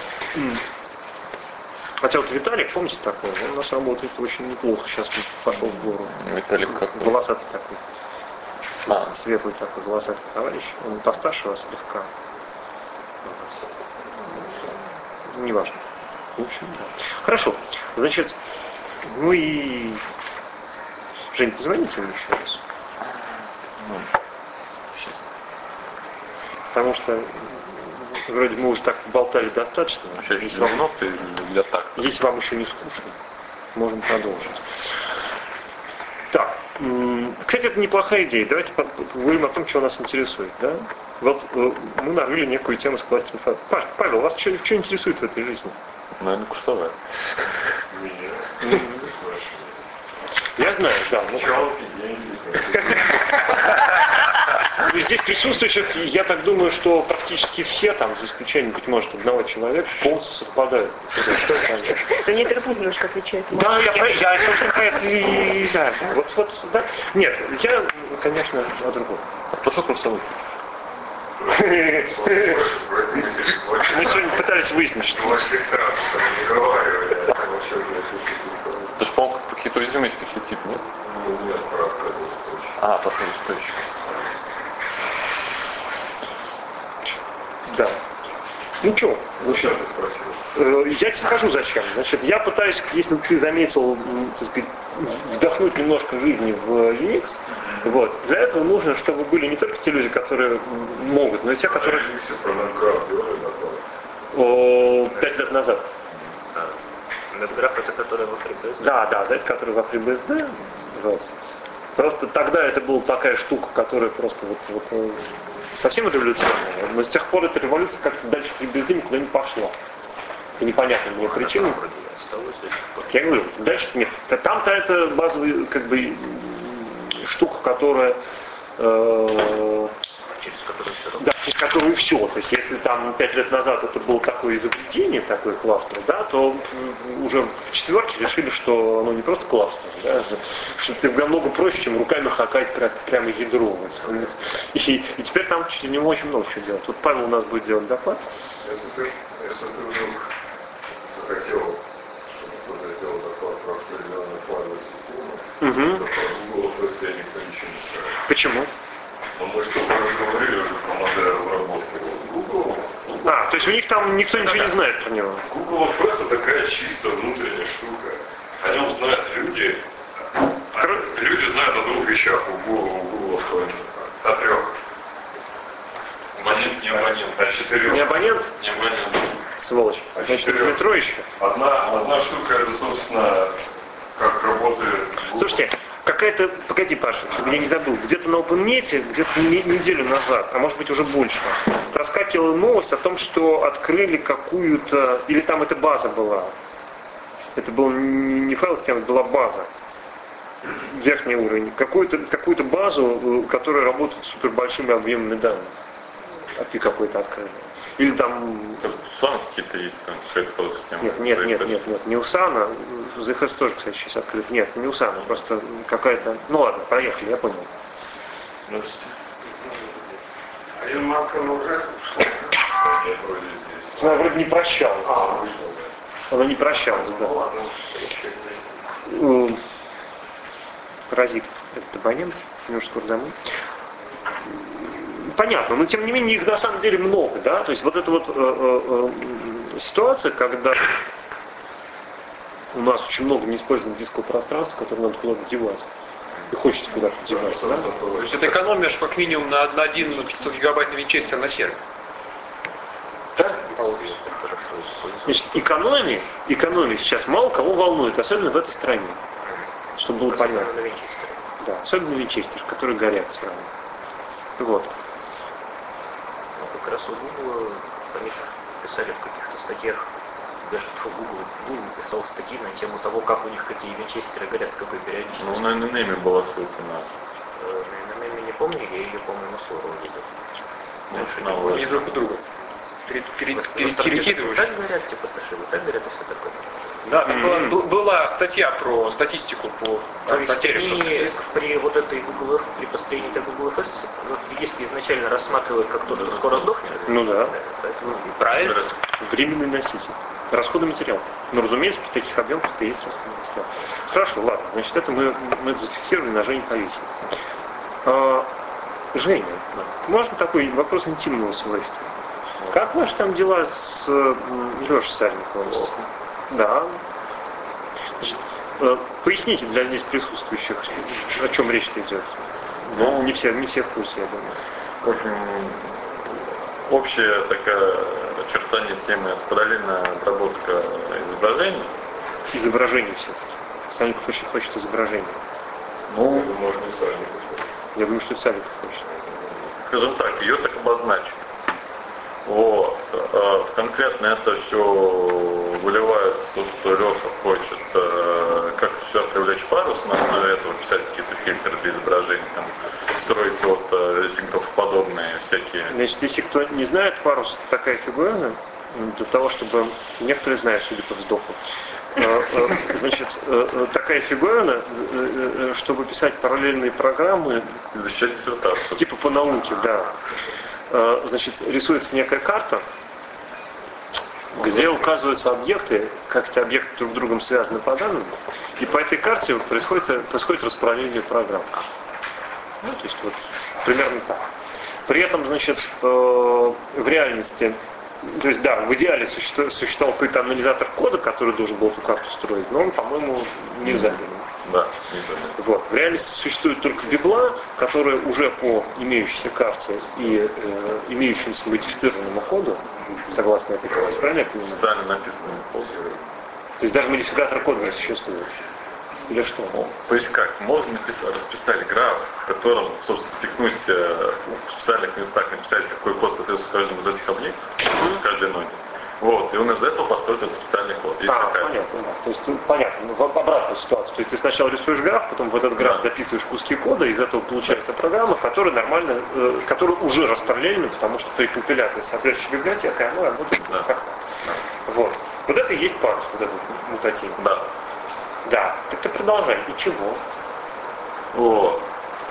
Хотя вот Виталик, помните такой, он у нас работает очень неплохо, сейчас пошел в гору. Виталик как? Волосатый такой. А. Светлый такой, волосатый товарищ. Он постарше вас слегка. Вот. Неважно. В общем, да. Хорошо. Значит, ну и... Жень, позвоните ему еще раз. Ну, сейчас. Потому что вроде мы уже так болтали достаточно. Сейчас Если еще вам, много для так. если вам еще не скучно, можем продолжить. Так, кстати, это неплохая идея. Давайте поговорим о том, что нас интересует. Да? Вот мы нарыли некую тему с кластером. Павел, вас что интересует в этой жизни? Наверное, курсовая. Меня. Я знаю, да. Челки, деньги. Здесь присутствующих, я так думаю, что практически все, там, за исключением, быть может, одного человека, полностью совпадают. Да нет, это немножко отличается. Да, я собственно, про это и... Да, вот, да. Нет, я, конечно, о другом. Спрошу курсовой. Мы сегодня пытались выяснить, что... Ты же, по-моему, какие-то уязвимости в сети, нет? Нет, правда, потом устойчивость. Да. Ну что, зачем ты спросил? я тебе скажу зачем. Значит, я пытаюсь, если ты заметил, так сказать, вдохнуть немножко жизни в Unix, вот. Для этого нужно, чтобы были не только те люди, которые могут, но и те, которые... Про Нетграф делали такое? 5 лет назад. Нетграф это который во FreeBSD? Да, это который во FreeBSD. Вот. Просто тогда это была такая штука, которая просто вот совсем революционная. Но с тех пор эта революция как-то дальше FreeBSD никуда не пошла. По непонятным мне причинам. Я говорю, дальше нет. Там-то это базовая как бы штука, которая через которую все. То есть если там 5 лет назад это было такое изобретение, такое классное, да, то уже в четверке решили, что оно не просто классное, да, что это намного проще, чем руками хакать прямо ядро. Вот. И теперь там через него очень много чего делать. Вот Павел у нас будет делать доклад. Если ты вдруг захотел, чтобы кто-то сделал доклад про определенную файловую систему, Угу. то Google просто никто ничего не скажет. Почему? Но мы что говорили уже про модель разработки. Google, То есть у них там никто ничего не знает про него. Google Express это такая чисто внутренняя штука. О нем знают люди. Люди знают о двух вещах у Google о трех. Абонент, не абонент, о четырех. Не абонент? Не абонент. Сволочь. А Значит, четырех. в метро еще. Одна штука это, собственно, как работает Google. Слушайте, какая-то, погоди, Паша, чтобы я не забыл, где-то на OpenNet, где-то неделю назад, а может быть уже больше, проскакивала новость о том, что открыли какую-то, или там эта база была. Это был не файл системы, это была база. Верхний уровень. Какую-то базу, которая работает с супербольшими объемами данных. API какой-то открыли. Или там... Сам какие-то есть там, какая-то файл система. Нет, не Усана. ZFS тоже, кстати, сейчас открыт. Нет, не Усана, просто какая-то... Ну ладно, поехали, я понял. Она вроде не прощалась. Она не прощалась, да. Паразит. Это абонент, немножко скоро домой. Понятно, но тем не менее их на самом деле много, да? То есть вот эта вот ситуация, когда у нас очень много неиспользованного дискового пространства, которое надо куда-то девать. И хочется куда-то девать, да? То есть это экономишь как минимум на один 500 гигабайтный винчестер на сервер. Да? Значит, экономия сейчас мало кого волнует, особенно в этой стране. Чтобы было понятно. Да, особенно винчестер, которые горят все равно. Вот. Как раз у Google, они писали в каких-то статьях, даже Google писал статьи на тему того, как у них какие винчестеры горят, с какой периодичностью. Ну, на NNM была ссылка на... На NNM не помню, я ее, по-моему, слово видел. Ну, Они друг у друга. Перекидываешь. Так говорят, типа, Ташивы, так говорят, и все такое. Да, там была статья про статистику по потерям. При вот этой Google Earth, при построении этой Google FS, диски изначально рассматривают как то, что скоро сдохнет. Ну да. Поэтому Правильно. Временный носитель. Расходы материала. Но, разумеется, при таких объемах это и есть расходы материала. Хорошо, ладно. Значит, это мы это зафиксировали, на Жене повесили. Женя, можно такой вопрос интимного свойства? Как ваши там дела с Лешей Сальниковым? Да. Значит, поясните для здесь присутствующих, о чем речь-то идет. Ну, не все в курсе, я думаю. В общем, общая такая очертание темы — это параллельная обработка изображений. Изображение все-таки. Сальников очень хочет изображение. Ну, Может, не сами. Я думаю, что это Сальников хочет. скажем так, ее так обозначим. Вот. Конкретно это все выливается в то, что Леша хочет как-то все привлечь парус, на основе этого писать какие-то фильтры для изображений, там, строить вот тигров-подобные всякие. Значит, если кто не знает, парус такая фигура, для того, чтобы некоторые знают, судя по вздоху. Значит, такая фигура, чтобы писать параллельные программы, Защищать диссертацию. типа по науке, да. Значит, рисуется некая карта, где указываются объекты, как эти объекты друг с другом связаны по данным, и по этой карте происходит распараллеливание программ. Ну, то есть вот примерно так. При этом, значит, в реальности, то есть да, в идеале существовал какой-то анализатор кода, который должен был эту карту строить, но он, по-моему, незаменим. Да, незаменим. Вот. В реальности существует только библа, которая уже по имеющейся карте и имеющемуся модифицированному коду, согласно этой карте, правильно я понимаю? Специально написанный код. То есть даже модификатор кода не существует. Или что? То есть как? Можно расписать граф, в котором, собственно, пикнуть в специальных местах, написать, какой код соответствует каждому из этих объектов, в каждой ноде. Вот, и он из этого построит этот специальный код. Понятно, да. То есть, понятно, в обратную ситуацию. То есть ты сначала рисуешь граф, потом в этот граф дописываешь куски кода, из этого получается программа, которая нормально, которая уже распараллельна, потому что при компиляции соответствующей библиотекой она работает как так. Вот. Вот это и есть парус, вот этот мутативный. Да. Да, так ты продолжай. И чего? Вот.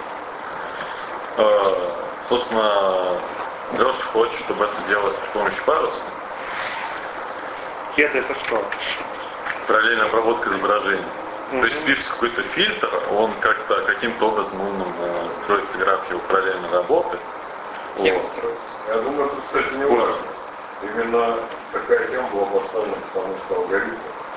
Собственно, Леша хочет, чтобы это делалось при помощи паруса. Это что? Параллельная обработка изображений. То есть пишется какой-то фильтр, он как-то каким-то образом строится график его параллельной работы. Кем Вот. строится? Я думаю, это, кстати, не важно. Именно такая тема была поставлена, потому что алгоритмы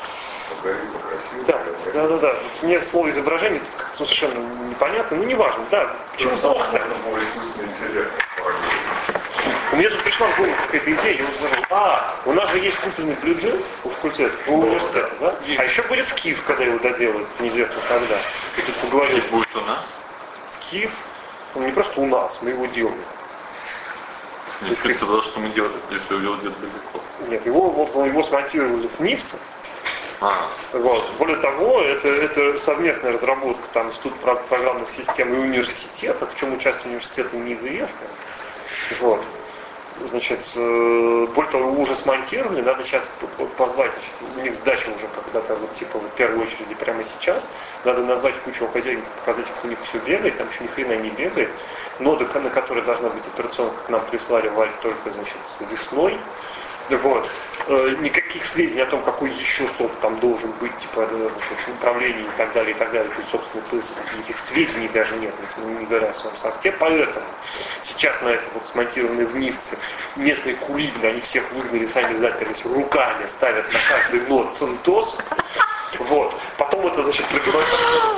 красивые. Да. Мне слово изображение тут как-то совершенно непонятно, ну неважно, да. Почему Можно был искусственный интеллект. У меня тут пришла в голову какая-то идея, я уже забыл. У нас же есть купленный бюджет у факультета, у университета, да? А еще будет СКИФ, когда его доделают, неизвестно когда. И тут поговорили. Будет у нас. СКИФ, он не просто у нас, мы его делаем. Не скажите, потому что мы делали, если его где-то далеко. Нет, его смонтировали в НИФСе. Вот. Более того, это совместная разработка там Института программных систем и университета, в чем участие университета неизвестно. Вот. Значит, более того, его уже смонтировали, надо сейчас позвать, значит, у них сдача уже когда-то, вот, типа, в первую очередь прямо сейчас, надо назвать кучу академиков, показать, как у них все бегает, там еще ни хрена не бегает. Нода, на которой должна быть операционка, к нам прислали валить только, значит, весной. Вот. Никаких сведений о том, какой еще софт там должен быть, типа, значит, управление и так далее, то есть, собственно, никаких сведений даже нет, не говоря о своем софте. Поэтому сейчас на это вот смонтированные в НИФСе местные кулибины, они всех выгнали, сами заперлись, руками ставят на каждый нод CentOS. Вот. Потом это, значит, прикрывается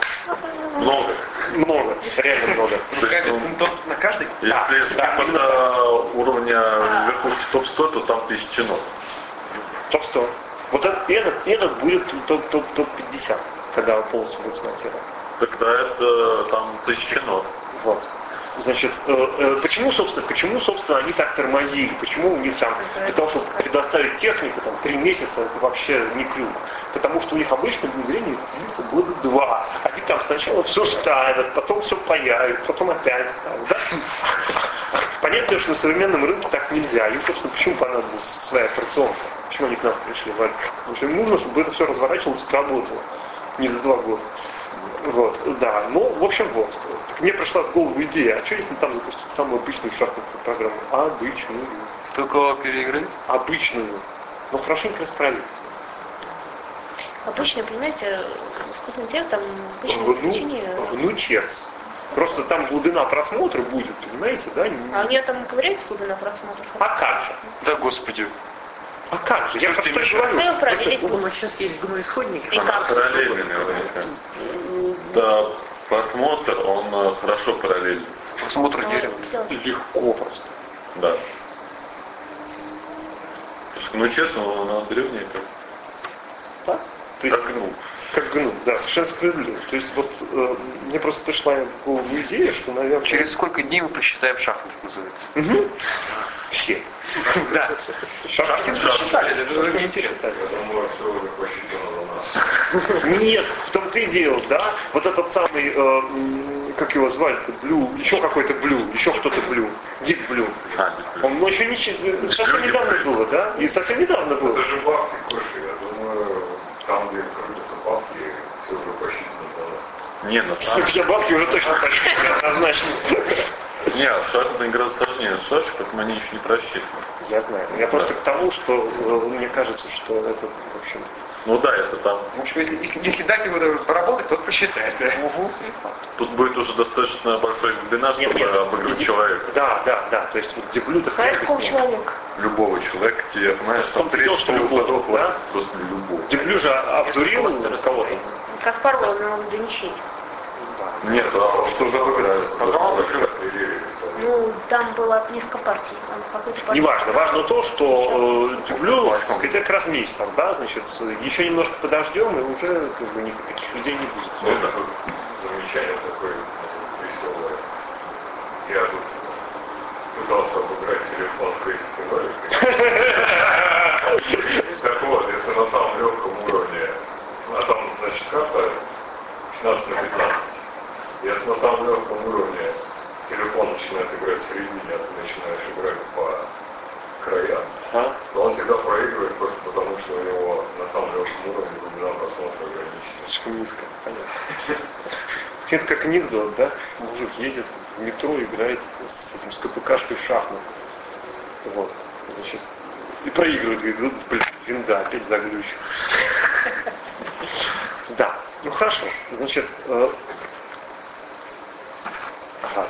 много, реально много. На каждый? Если с уровня верхушки топ-100, то там 1000 нот. Топ-100. Вот этот будет топ-50, когда полностью будет смонтирован. Тогда это там 1000 нот. Вот. Значит, почему, собственно, они так тормозили? Почему у них там, для того, чтобы предоставить технику, там, 3 месяца, это вообще не клюк. Потому что у них обычно внедрение длится года 2. Они там сначала все ставят, потом все паяют, потом опять ставят. Да? Понятно, что на современном рынке так нельзя. Им, собственно, почему понадобилась своя операционка? Почему они к нам пришли? Потому что им нужно, чтобы это все разворачивалось и работало. Не за 2 года. Вот, да, ну, в общем, вот. Так мне пришла в голову идея, а что если там запустить самую обычную шахматную программу? Обычную. Кто кого переиграет? Обычную. Но хорошенько расправить. Обычно, понимаете, искусственный интеллект там обычное значение... Внучес. Просто там глубина просмотра будет, понимаете, да? А у нее там ковыряется глубина просмотра? А как же? Да господи. А как же? Я просто говорю. Вы проверить У нас сейчас есть гноисходник. И как? Параллельными. Да, просмотр, он хорошо параллелен. Просмотр дерева. Легко просто. Да. Потому что, ну честно, он древний как. Да? То есть, как гну, да, совершенно справедливо. То есть вот мне просто пришла в голову идея, что, наверное... Через сколько дней мы посчитаем шахмат, называется? Угу. Все. Да. Шахматы посчитали, это уже неинтересно. Я думаю, все уже посчитано у нас. Нет, в том-то и дело, да. Вот этот самый, как его звали-то, Блю, еще какой-то Блю, еще кто-то Блю, Дип Блю. Он еще совсем недавно было, да? И совсем недавно было. Это же бабки, Коша, я думаю, там, где крутятся бабки, все уже посчитано для нас. Не, на самом Все бабки уже точно посчитаны, однозначно. Нет, шахматная игра сложнее шашек, поэтому они еще не просчитаны. Я знаю. Я просто к тому, что мне кажется, что это, в общем... Ну да, если там... В общем, если дать ему поработать, то посчитает. Да? Тут будет уже достаточно большой глубина, чтобы обыграть человека. Да. То есть вот Диблю-то Знаешь, какого человека? Любого человека, тебе, понимаешь, там 30 что любого, да? просто любого. Диблю же обдурил кого-то. Каспарова на Доничей. Нет, а что же обыграли? Ну, там было несколько партий. Там какой-то партий. Неважно. Важно то, что Диблю, это как раз мистер, да, значит, еще немножко подождем, и уже как бы, таких людей не будет. Ну, это замечание такое веселое. Я тут пытался обыграть телефон крейсерской логикой. Так вот, если на самом легком уровне, а там, значит, карта 15 на 15. Если на самом легком уровне телефон начинает играть в середине, а ты начинаешь играть по краям, то он всегда проигрывает просто потому, что у него на самом легком уровне глубина просмотра ограничена. Слишком низко, понятно. Это как анекдот, да? Мужик едет в метро, играет с КПКшкой в шахматы. Вот. Значит, и проигрывает, говорит, блин, винда, опять заглючил. Да. Ну хорошо. Значит, ага.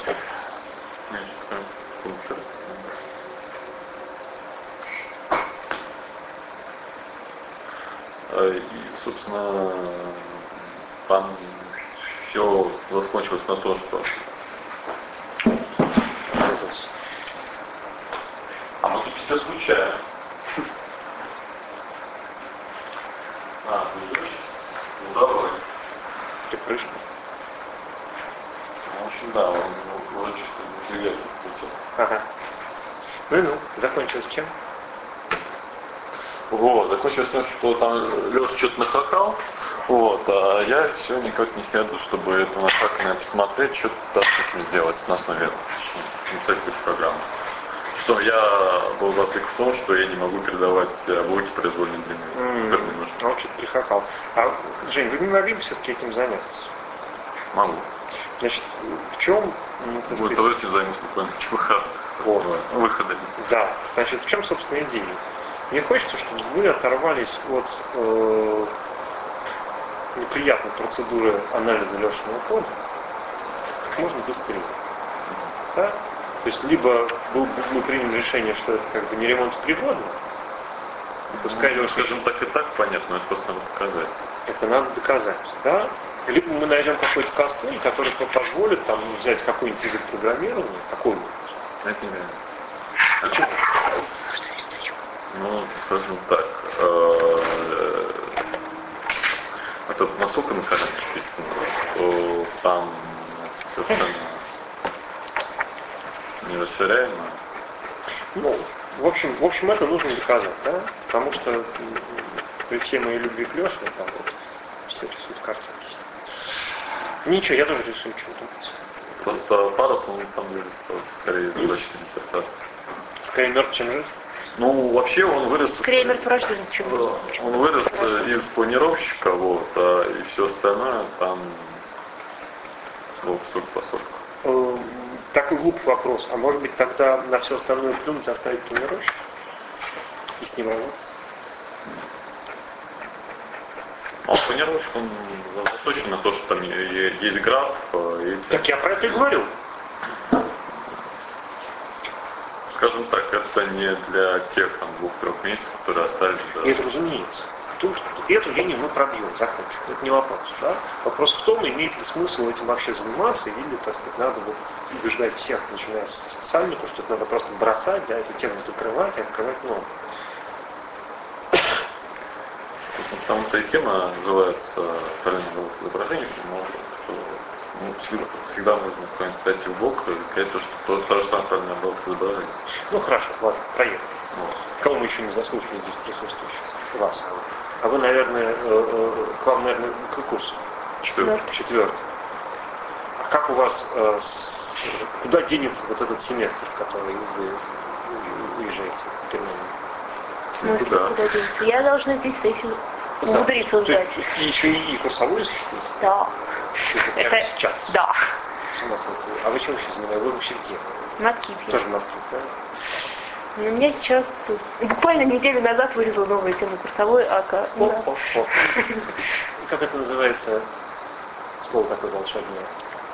И, собственно, там все закончилось на том, что мы тут все случайно. Ну давай. Припрыжку. В общем, да, он очень интересно путем. Ага. Ну, закончилось чем? Вот, закончилось тем, что там Леша что-то нахакал, вот, а я все никак не сяду, чтобы это нахаканное посмотреть, что-то с этим сделать на основе инициативы программы. Что я был запрек в том, что я не могу передавать блоки произвольной длины. Он что-то прихакал. А, Жень, вы не могли бы все-таки этим заняться? Могу. Значит, в чем... Вот давайте займусь буквально выходами. Да, значит, в чем, собственно, идея? Мне хочется, чтобы вы оторвались от неприятной процедуры анализа Лешиного кода как можно быстрее. Да? То есть, либо мы примем решение, что это как бы не ремонтопригодно, пускай Леша... Скажем так и так, понятно, это просто надо показать. Это надо доказать, да? Либо мы найдем какой-то костыль, который позволит там взять какой-нибудь язык программирования, какой-нибудь. Это не верно. Ну, скажем так, это настолько насколько написано, что там совершенно не расширяемо. Ну, в общем, это нужно доказать, да? Потому что при всей моей любви к Леше, там вот все рисуют картинки. Ничего, я тоже рисую, что думать. Просто Парус, он на самом деле стал скорее защитой диссертации. Скорее мертв, чем жив? Ну, вообще он вырос... Скорее мертворожденный, чем жив. Он вырос из планировщика, вот, и все остальное там столько посольку. Такой глупый вопрос. А может быть тогда на все остальное плюнуть, оставить планировщик? И с ним работать? А планировщик, он заточен на то, что там есть граф. Так я про это и говорю. Скажем так, это не для тех 2-3 месяцев, которые остались. Да. И это разумеется. Тут эту линию мы пробьем, закончим. Это не вопрос. Да? Вопрос в том, имеет ли смысл этим вообще заниматься, или, так сказать, надо вот убеждать всех, начиная с сальника, что это надо просто бросать, да, эту тему закрывать и открывать новую. Там-то и тема называется правильное изображение, что всегда можно какой-нибудь стать в бок и сказать, что то же самое правильное было изображение. Ну хорошо, ладно, проехали. Вот. Кого мы еще не заслушали здесь присутствующих? Вас. А вы, наверное, к вам, наверное, какой курс? Четвертый. А как у вас, куда денется вот этот семестр, в который вы уезжаете в Германию? Куда денется? Я должна здесь сессию умудриться сдать. И еще и курсовую существует? Да. Это прямо сейчас? Да. А вы чем вообще занимаетесь? Вы вообще где? В Маткипе. Тоже в Москве, да? У меня сейчас буквально неделю назад вылезла новая тема курсовой АК. Как это называется? Слово такое волшебное.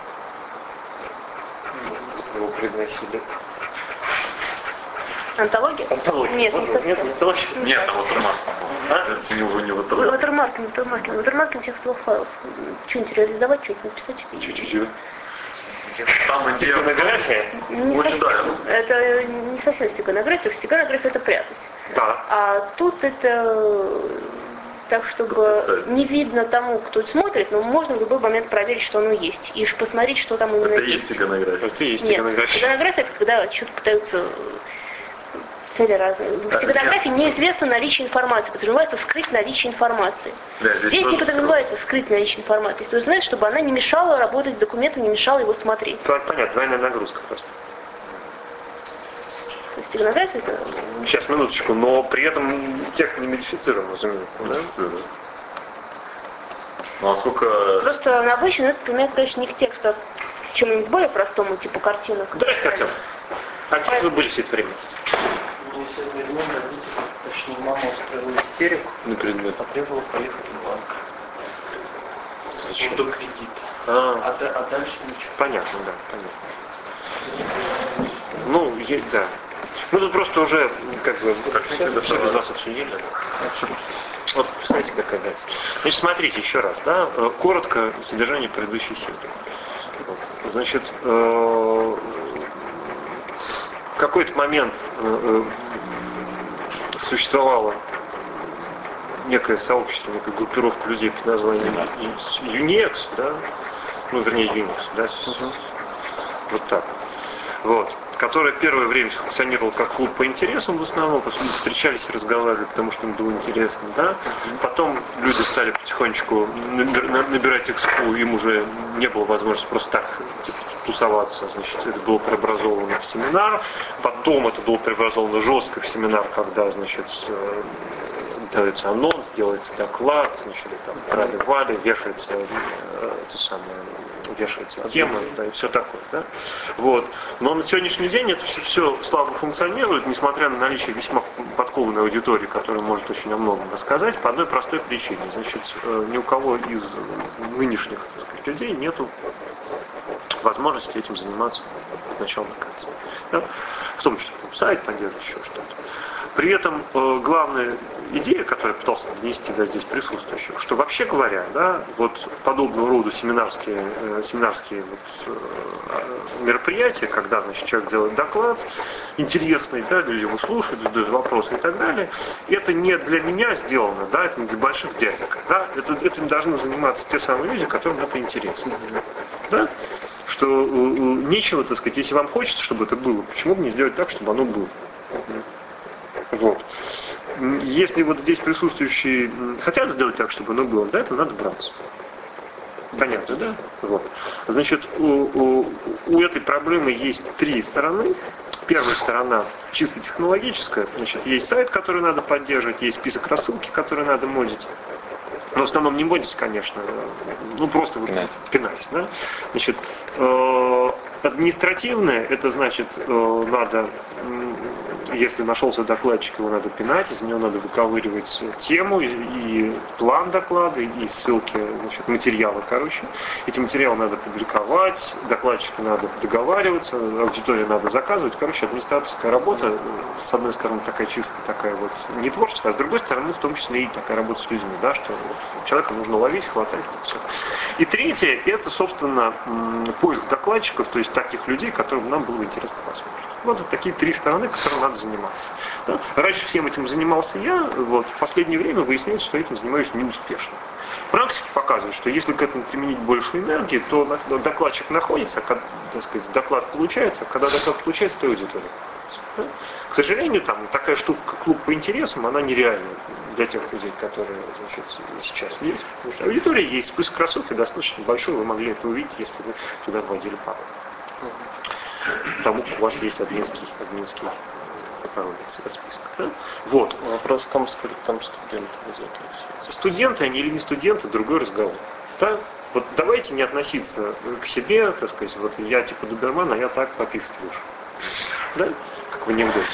Вот вы его произносили. Антология? Антология. Нет, не совсем. Нет, антология. Нет, там Watermark. Это не Watermark. Watermark текстовых файлов. Что-нибудь реализовать, что-нибудь написать. Чуть-чуть. Там идея... Стеганография? Очень да. Это не совсем стеганография. Стеганография это прятать. Да. А тут это так, чтобы не видно тому, кто смотрит, но можно в любой момент проверить, что оно есть. И посмотреть, что там именно это есть. Это есть стеганография. Это есть Нет, стеганография. стеганография это когда что-то пытаются... Цели разные. В стеганографии неизвестно наличие информации, подразумевается скрыть наличие информации. Да, здесь не подразумевается скрыть наличие информации. То есть, знаете, чтобы она не мешала работать с документом, не мешала его смотреть. Понятно, двойная нагрузка просто. То есть стеганография это... Сейчас, минуточку, но при этом текст не модифицирован, разумеется. Модифицируется. Ну, а сколько... Просто обычно это применяется, конечно, не к тексту, а к чему-нибудь более простому, типа картинок. Здрасте, Артем. А где вы были все это время? Мне сегодня ремонт, точнее, мама устроила истерику, На предмет. потребовала поехать в банк. Зачем? до кредита. А дальше ничего. Понятно, да, понятно. Ну, есть, да. Мы тут просто уже как бы все без вас обсудили. Вот представляете, какая разница. Значит, смотрите еще раз, да, коротко содержание предыдущей серии. Вот. Значит, в какой-то момент существовало некое сообщество, некая группировка людей под названием ЮНЕКС, да, ну, вернее, ЮНЕКС, да, вот так. Вот. Которая первое время функционировала как клуб по интересам в основном, потому что люди встречались и разговаривали, потому что им было интересно, да. Потом люди стали потихонечку набирать экспу, им уже не было возможности просто так тусоваться, значит, это было преобразовано в семинар, потом это было преобразовано жестко в семинар, когда, значит, дается анонс, делается доклад, значит, там, трали-вали, вешается тема, да, и все такое, да. Вот. Но на сегодняшний день это все слабо функционирует, несмотря на наличие весьма подкованной аудитории, которая может очень о многом рассказать, по одной простой причине. Значит, ни у кого из нынешних, так сказать, людей нету возможности этим заниматься от начала до конца. Да? В том числе там, сайт поддерживать, еще что-то. При этом главная идея, которую я пытался донести до здесь присутствующих, что вообще говоря, да, вот подобного рода семинарские мероприятия, когда, значит, человек делает доклад, интересный, да, люди его слушают, задают вопросы и так далее, это не для меня сделано, да, это не для больших дядек, да, этим должны заниматься те самые люди, которым это интересно, да, что нечего, так сказать, если вам хочется, чтобы это было, почему бы не сделать так, чтобы оно было. Вот. Если вот здесь присутствующие хотят сделать так, чтобы оно было, за это надо браться. Понятно, да? Вот. Значит, у этой проблемы есть три стороны. Первая сторона чисто технологическая. Значит, есть сайт, который надо поддерживать, есть список рассылки, который надо модить. Но в основном не модить, конечно, ну просто вот пинать, да? Значит, административное, это значит, надо, если нашелся докладчик, его надо пинать, из него надо выковыривать тему и план доклада, и ссылки, значит, материалы, короче. Эти материалы надо публиковать, докладчику надо договариваться, аудиторию надо заказывать. Короче, администраторская работа, с одной стороны, такая чистая, такая вот не творческая, а с другой стороны, в том числе и такая работа с людьми, да, что человека нужно ловить, хватать. Все. И третье, это, собственно, поиск докладчиков, то есть таких людей, которым нам было интересно послушать. Вот такие три стороны, которым надо заниматься. Да? Раньше всем этим занимался я, вот, в последнее время выясняется, что этим занимаюсь неуспешно. Практика показывает, что если к этому применить больше энергии, то докладчик находится, так сказать, доклад получается, а когда доклад получается, то и аудитория. Да? К сожалению, там такая штука, как клуб по интересам, она нереальна для тех людей, которые, значит, сейчас есть. Потому что аудитория есть, список рассылки достаточно большой, вы могли это увидеть, если вы туда вводили пароль. Потому у вас есть админский пароль списка. Да? Вот. Вопрос в том, сколько там студентов из этого. Студенты они или не студенты, другой разговор. Да? Вот давайте не относиться к себе, так сказать, вот я типа доберман, а я так пописываю. Да? Как в анекдоте.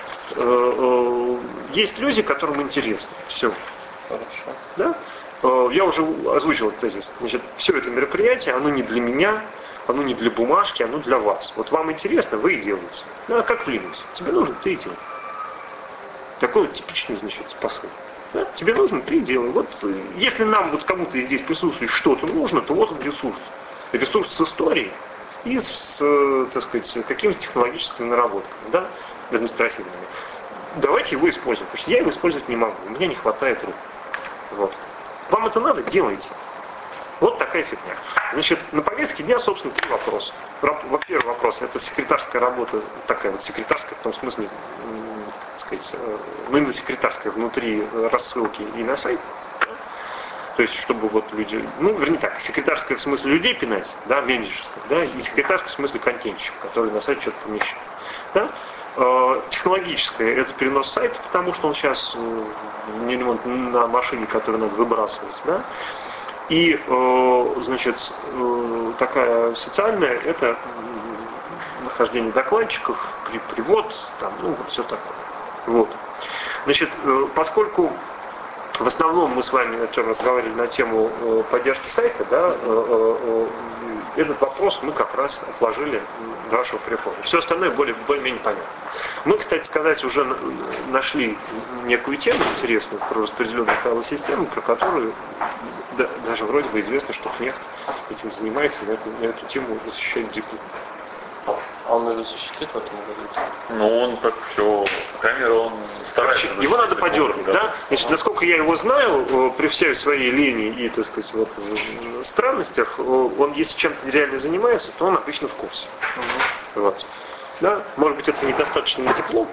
Есть люди, которым интересно. Все. Хорошо. Да? Я уже озвучил тезис. Значит, все это мероприятие, оно не для меня, оно не для бумажки, оно для вас. Вот вам интересно, вы и делаете. Ну, а как в Linux? Тебе нужно, ты и делай. Такой вот типичный, значит, посыл. Да? Тебе нужно, ты и делай. Вот если нам, вот кому-то из здесь присутствует что-то нужно, то вот он ресурс. Ресурс с историей и с, так сказать, какими-то технологическими наработками, да, административными. Давайте его используем, потому что я его использовать не могу, у меня не хватает рук. Вот. Вам это надо, делайте. Вот такая фигня. Значит, на повестке дня, собственно, три вопроса. Первый вопрос – это секретарская работа, такая вот секретарская, в том смысле, так сказать, ну именно секретарская внутри рассылки и на сайт. То есть, чтобы вот люди, ну, вернее так, секретарская в смысле людей пинать, да, менеджерская, да, и секретарская в смысле контентщик, который на сайт что-то помещает. Да? Технологическое – это перенос сайта, потому что он сейчас не ремонт на машине, которую надо выбрасывать, да. И, значит, такая социальная – это нахождение докладчиков, перевод, там, ну, вот все такое. Вот. Значит, поскольку В основном мы с вами, Артем, разговаривали на тему поддержки сайта, да, этот вопрос мы как раз отложили до вашего прихода. Все остальное более-менее понятно. Мы, кстати сказать, уже нашли некую тему интересную про распределенную файловую систему, про которую даже вроде бы известно, что Кнехт этим занимается, на эту тему защищает диплом. А он ее защитит в этом году? Ну, он как все, камера, он старается. Его надо подергать, да? Значит, насколько я его знаю, при всей своей линии и, так сказать, вот, странностях, он, если чем-то реально занимается, то он обычно в курсе. Вот. Да? Может быть, это недостаточно на диплом,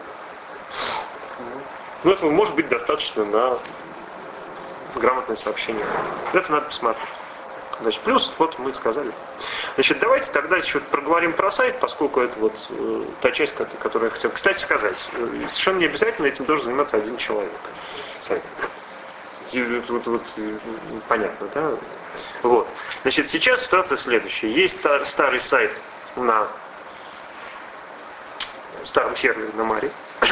но этого может быть достаточно на грамотное сообщение. Это надо посмотреть. Значит, плюс, вот мы сказали. Значит, давайте тогда еще проговорим про сайт, поскольку это вот та часть, которую я хотел. Кстати сказать, совершенно не обязательно этим должен заниматься один человек. Сайт. Вот, понятно, да? Вот. Значит, сейчас ситуация следующая. Есть старый сайт на старом сервере на Маре.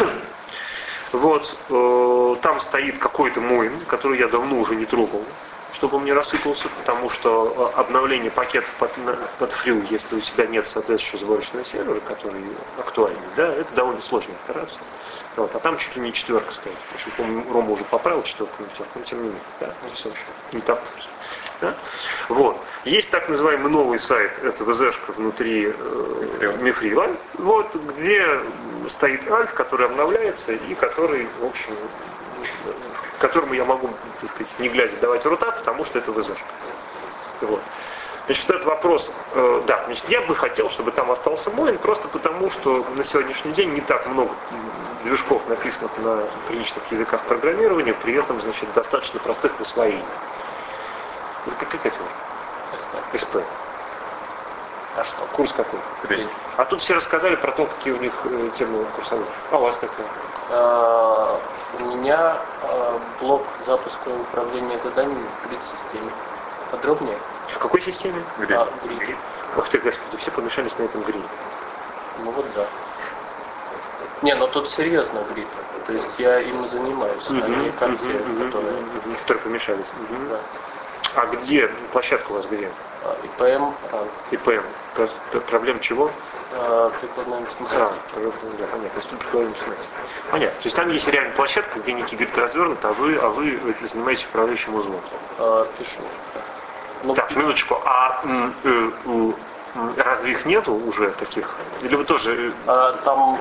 Вот, там стоит какой-то моин, который я давно уже не трогал, чтобы он не рассыпался, потому что обновление пакетов под фрю, если у тебя нет соответствующего сборочного сервера, который актуальный, да, это довольно сложная операция. Вот, а там чуть ли не 4 стоит. Причем, помню, Рома уже поправил 4 на 5, но тем не менее, да, все еще не так. Да? Вот. Есть так называемый новый сайт, это ВЗшка внутри Мифрила, вот, где стоит альт, который обновляется и который, в общем, которому я могу, так сказать, не глядя давать рута, потому что это ВЗшка. Вот. Значит, этот вопрос, да, значит, я бы хотел, чтобы там остался Moin, просто потому, что на сегодняшний день не так много движков, написанных на приличных языках программирования, при этом, значит, достаточно простых в освоении. Как это? СП. А что? Курс какой? А тут все рассказали про то, какие у них темы курсовые. А у вас какая? У меня блок запуска управления заданиями в грид-системе. Подробнее? В какой системе? Грид. Ах ты, Господи, все помешались на этом гриде. Ну вот да. Не, ну тут серьезно грид. То есть я им занимаюсь, а не карте, которые помешались. Да. А где? Площадка у вас где? ИПМ. ИПМ. Проблем чего? Прикладная математика. Да, понятно. Прикладная математика. Понятно. То есть там есть реально площадка, где некий грид развернут, а вы занимаетесь управляющим узлом. Пишу. Так, минуточку. А разве их нету уже таких? Или вы тоже... Там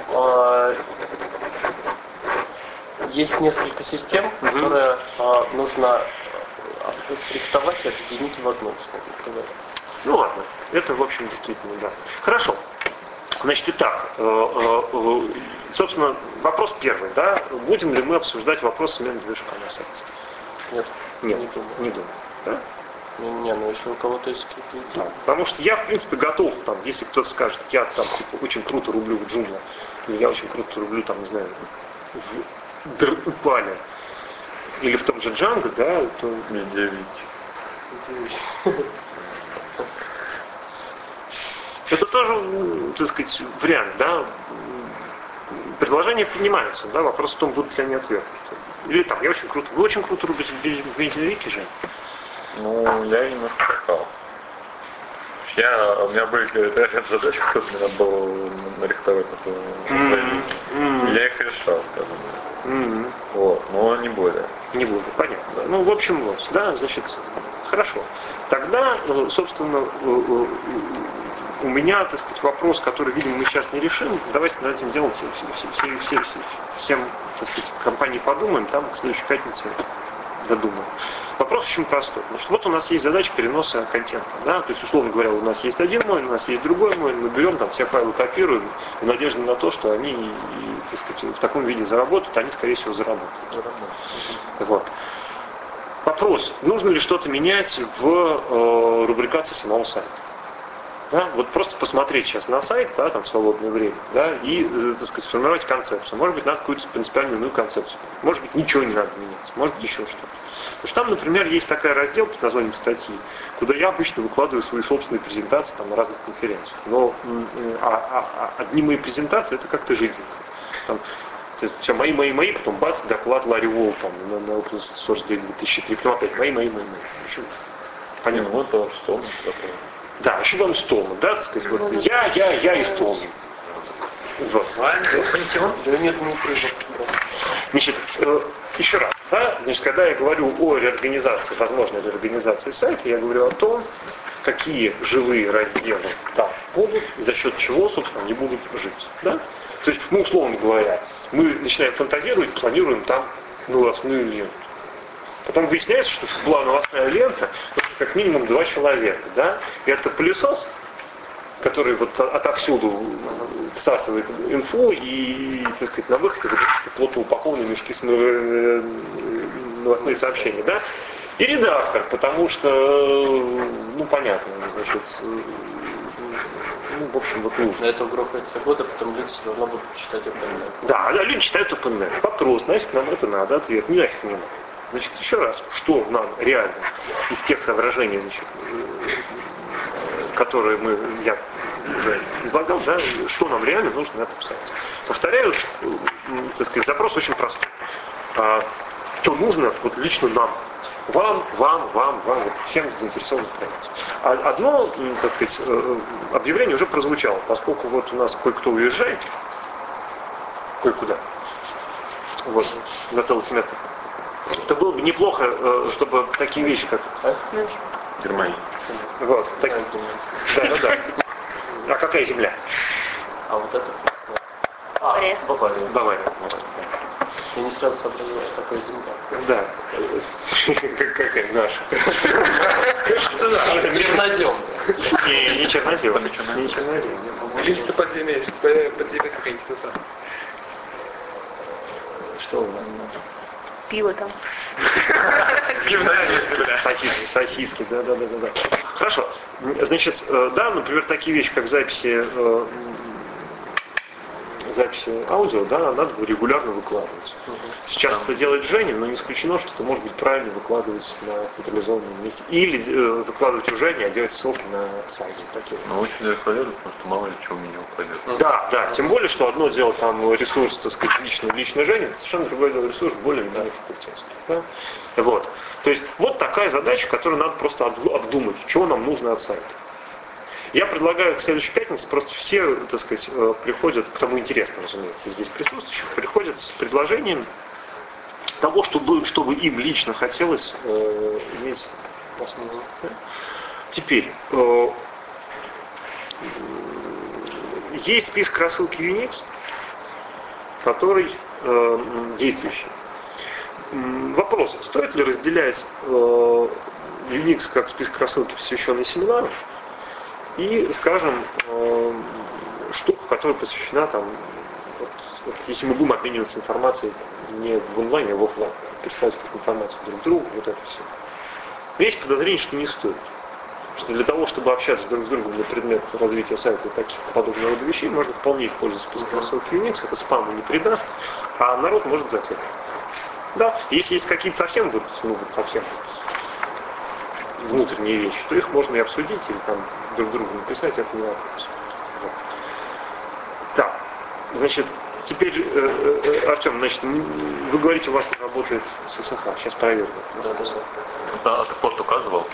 есть несколько систем, которые нужно срихтовать и объединить в одну. Ну ладно, это в общем действительно, да. Хорошо. Значит, итак, собственно, вопрос первый, да, будем ли мы обсуждать вопрос смены движка на сайте? Нет. Нет, не думаю. Да? Не, ну если у кого-то есть какие-то идеи. Да, потому что я, в принципе, готов, там, если кто-то скажет, я там, типа, очень круто рублю в Joomla, или я очень круто рублю, там, не знаю, в Drupal, или в том же Django, да, то... Это тоже, так сказать, вариант, да. Предложения принимаются, да, вопрос в том, будут ли они отвергнуты. Или там, я очень круто, вы очень круто рубите в Венерике, Жень? Ну, я немножко попал. У меня были ряд задач, которые мне надо было нарихтовать на своем. Я их решал, скажем так. Вот, но не более. Не более, понятно. Да. Ну, в общем, вот, да, значит, хорошо. Тогда, собственно, у меня, так сказать, вопрос, который, видимо, мы сейчас не решим. Давайте над этим делом всем, так сказать, компании подумаем, там к следующей пятнице додумаем. Вопрос очень простой. Значит, вот у нас есть задача переноса контента. Да? То есть, условно говоря, у нас есть один Moin, у нас есть другой Moin, мы берем там все файлы, копируем, в надежде на то, что они, так сказать, в таком виде заработают, они, скорее всего, заработают. Вот. Вопрос, нужно ли что-то менять в рубрикации самого сайта? Да? Вот просто посмотреть сейчас на сайт, да, там в свободное время, да, и, так сказать, сформировать концепцию. Может быть, надо какую-то принципиально иную концепцию. Может быть, ничего не надо менять. Может быть, еще что-то. Потому что там, например, есть такой раздел под названием статьи, куда я обычно выкладываю свои собственные презентации там, на разных конференциях. Но одни мои презентации это как-то жиденько. Там То есть все мои, потом бац, доклад Ларри Уолл там на Open Source Day 2003, потом опять мои. Понятно. Вот он что. Да, еще вам Столман, да, так сказать, вот я и Столман. Вот. Да нет, не прыжок. Значит, еще раз, да, значит, когда я говорю о реорганизации, возможной реорганизации сайта, я говорю о том, какие живые разделы там будут, и за счет чего, собственно, они будут жить. Да? То есть, мы, условно говоря, мы начинаем фантазировать, планируем там новостную ленту. Потом выясняется, что была новостная лента, как минимум 2 человека. Да? И это пылесос, который вот отовсюду всасывает инфу и, так сказать, на выходе плотно упакованные мешки с новостные сообщения. Да? И редактор, потому что, ну, понятно, значит, ну, в общем, вот нужно. На это грохается года, потом люди все равно будут читать OpenNet. Да, люди читают OpenNet. Вопрос, нафиг нам это надо? Ответ, не нафиг не надо. Значит, еще раз, что нам реально из тех соображений, значит, которые я уже излагал, да, что нам реально нужно на это писать. Повторяю, так сказать, запрос очень простой. Что нужно вот лично нам? Вам, вот всем заинтересованным страницам. Одно, так сказать, объявление уже прозвучало, поскольку вот у нас кое-кто уезжает, кое-куда, вот, на целый семестр. Это было бы неплохо, чтобы такие вещи, как Германия. Вот, да. А какая земля? А вот это? Бавария. Я не сразу сообразил, что такое земля. Да. Какая наша. Чернозем. Не чернозем. Не чернозем. Единственное подземье какая-нибудь на самом. Что у нас? Пиво там. Сосиски, да. Хорошо. Значит, да, например, такие вещи, как записи аудио, да, надо регулярно выкладывать. Сейчас это делает Женя, но не исключено, что это может быть правильно выкладывать на централизованном месте. Или выкладывать у Жени, а делать ссылки на сайт. Ну, очень легко делать, потому что мало ли чего у меня упадет. Да, тем более, что одно дело там ресурс, так сказать, лично Жени, совершенно другое дело ресурс более-менее факультетский. Да? Вот. То есть, вот такая задача, которую надо просто обдумать, чего нам нужно от сайта. Я предлагаю к следующей пятнице просто все, так сказать, приходят, кому интересно, разумеется, здесь присутствующих, приходят с предложением того, чтобы им лично хотелось иметь в основе. Теперь, есть список рассылки Unix, который действующий. Вопрос, стоит ли разделять Unix как список рассылки, посвященный семинару, и, скажем, штука, которая посвящена там, вот, если мы будем обмениваться информацией не в онлайне, а в офлайн, пересылать какую-то информацию друг другу, вот это все. Есть подозрение, что не стоит. Что для того, чтобы общаться друг с другом на предмет развития сайта и таких подобного рода вещей, можно вполне использовать список рассылки Unix, это спаму не придаст, а народ может зацепить. Да, если есть какие-то совсем внутренние вещи, то их можно и обсудить, или там друг другу написать, это не вопрос. Вот. Так, значит, теперь, Артем, значит, вы говорите, у вас не работает ССХ, сейчас проверим. Да. А ты порт указывал?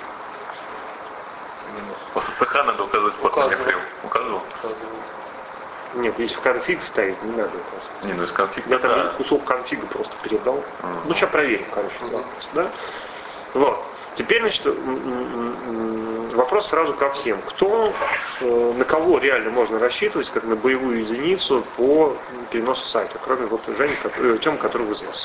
У ССХ надо указывать порт на мифрил. Указывал? Нет, если в конфиг стоит, не надо указывать. Не, ну из конфига. Я там кусок конфига просто передал. Ну, сейчас проверим, короче, вопрос, да? Вот. Теперь, значит, вопрос сразу ко всем. На кого реально можно рассчитывать, как на боевую единицу по переносу сайта, кроме вот Жени, Тёмы, который вызвался?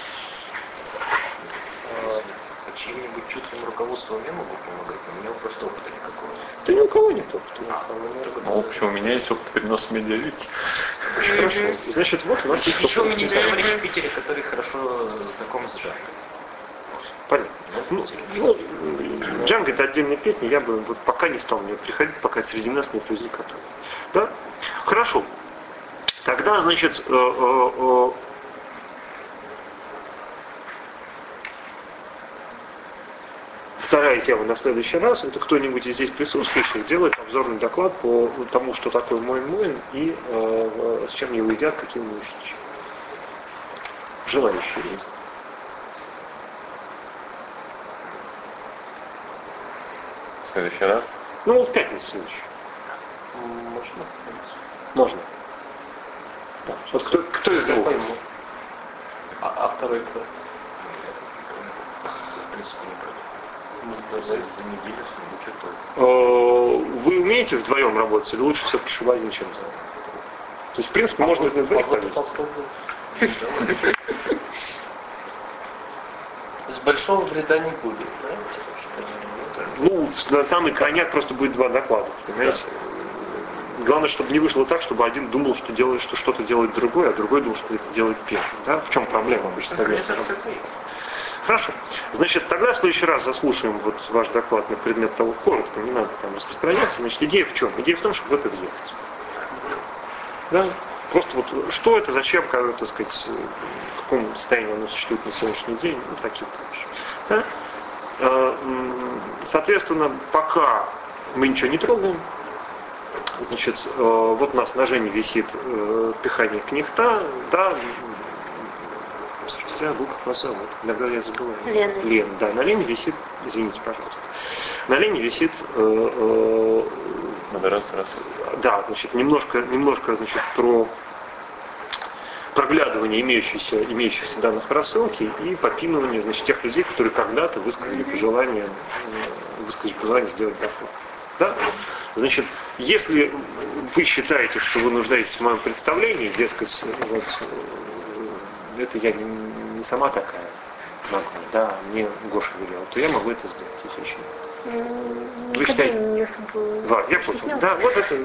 Чьим-нибудь чутким руководством я могу помогать, но у меня просто опыта никакого. Да ни у кого нет опыта. Ну, в общем, у меня есть опыт переноса медиавики. Очень хорошо. Значит, вот у нас есть Еще у меня есть товарищ в Питере, который хорошо знаком с Джанго. Понятно. Джанго это отдельная песня, я бы вот пока не стал в нее приходить, пока среди нас нет людей, которые. Да? Хорошо. Тогда, значит, вторая тема на следующий раз, это кто-нибудь из здесь присутствующих делает обзорный доклад по тому, что такое Moin и с чем его едят, какие умные вещи. Желающие есть. В следующий раз. Ну, в пятницу следующую. Можно? Можно. Да. Вот кто из Я двух? пойму. А второй кто? В принципе, не пройду. За неделю что-то. Вы умеете вдвоем работать или лучше все-таки, чтобы один чем-то? То есть, в принципе, можно на двоих повесить. С большого вреда не будет, да? Ну, на самый крайняк просто будет два доклада, понимаете? Главное, чтобы не вышло так, чтобы один думал, что делает, что что-то делает другой, а другой думал, что это делает первый. Да? В чем проблема обычно совместной работы? Хорошо. Значит, тогда в следующий раз заслушаем вот ваш доклад на предмет того, коротко, не надо там распространяться. Значит, идея в чем? Идея в том, чтобы в это въехать. Да? Просто вот что это, зачем, как, так сказать, в каком состоянии оно существует на сегодняшний день, ну, такие вот вещи. Да? Соответственно, пока мы ничего не трогаем, значит, вот у нас на Жене висит пихание кнехта, да, я забыл, как вас зовут, иногда я забываю. Лена, да, на Лене висит, извините, пожалуйста, на Лене висит, да, значит, немножко, значит, про проглядывание имеющихся данных по рассылке и попинывание, значит, тех людей, которые когда-то высказали пожелание сделать доход. Да? Значит, если вы считаете, что вы нуждаетесь в моем представлении, дескать, вот, это я не сама такая могу, да, мне Гоша велел, то я могу это сделать, если еще. Вы считаете? Да, я понял. Да, вот это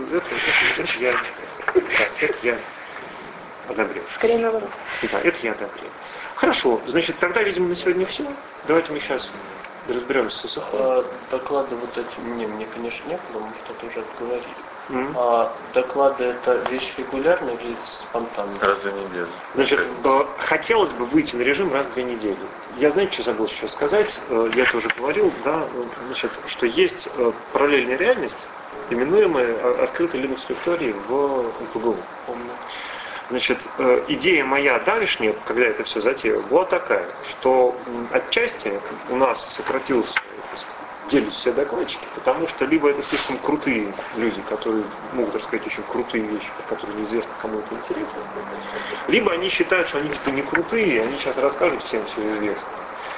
я одобряю. Скорее наоборот. Да, это я одобряю. Хорошо, значит, тогда, видимо, на сегодня все. Давайте мы сейчас разберемся с исходом. Доклады вот эти мне, конечно, нет, потому что это уже отговорили. А доклады это вещь регулярная или спонтанная? Раз в 2 недели. Значит, хотелось бы выйти на режим раз в 2 недели. Я, знаете, что забыл сейчас сказать, я это уже говорил, да, значит, что есть параллельная реальность, именуемая открытой Linux Factory в МПГУ. Значит, идея моя давешняя, когда это все затеял, была такая, что отчасти у нас сократился, делятся все докладчики, потому что либо это слишком крутые люди, которые могут рассказать очень крутые вещи, про которые неизвестно, кому это интересно, либо они считают, что они типа не крутые, они сейчас расскажут всем все известно.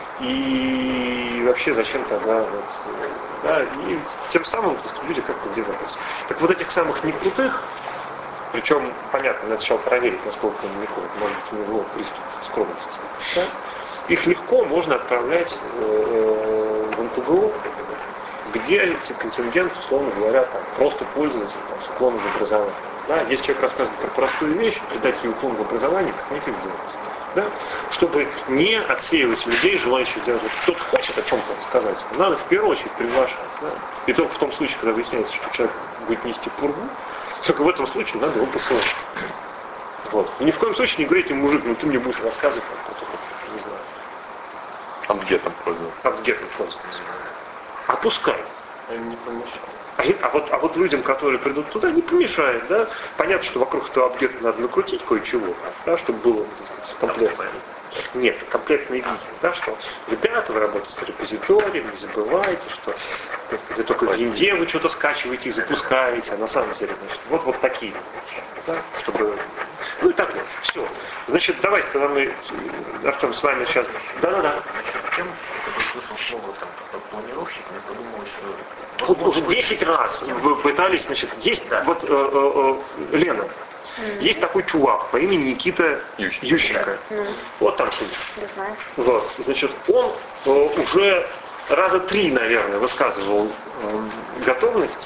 И вообще зачем тогда вот, да, и тем самым люди как-то делаются. Так вот этих самых некрутых, причем, понятно, надо сначала проверить, насколько они не ходят, может быть, у него приступ скромности. Да? Их легко можно отправлять в НПГУ, где эти контингент, условно говоря, там, просто пользователь с уклоном в образование. Да? Если человек рассказывает про простую вещь, придать ей уклон в образование, как нефиг делать. Да? Чтобы не отсеивать людей, желающих делать. Вот кто-то хочет о чем-то рассказать, надо в первую очередь приглашать. Да? И только в том случае, когда выясняется, что человек будет нести пургу, только в этом случае надо его посылать. Вот. И ни в коем случае не говорите ему, мужик, ну ты мне будешь рассказывать, не знаю. Апгетом пользоваться. Апгетом пользоваться. А пускай. Не помешает. А вот людям, которые придут туда, не помешает, да? Понятно, что вокруг этого апгета надо накрутить кое-чего, да, чтобы было, так сказать, комплектно. Нет, комплектно видно, да, что ребята, вы работаете с репозиторием, не забывайте, что, так сказать, только в винде вы что-то скачиваете и запускаете, а на самом деле, значит, вот такие, да, чтобы, ну и так вот, все. Значит, давайте тогда мы, Артем, с вами сейчас, да. Тем, когда слышал слово там, планировщик, мне подумалось, что... Вот уже 10 раз вы пытались, значит, есть, да. Вот, Лена, есть такой чувак по имени Никита Ющенко. Вот там сидит. Вот, значит, он уже раза 3, наверное, высказывал готовность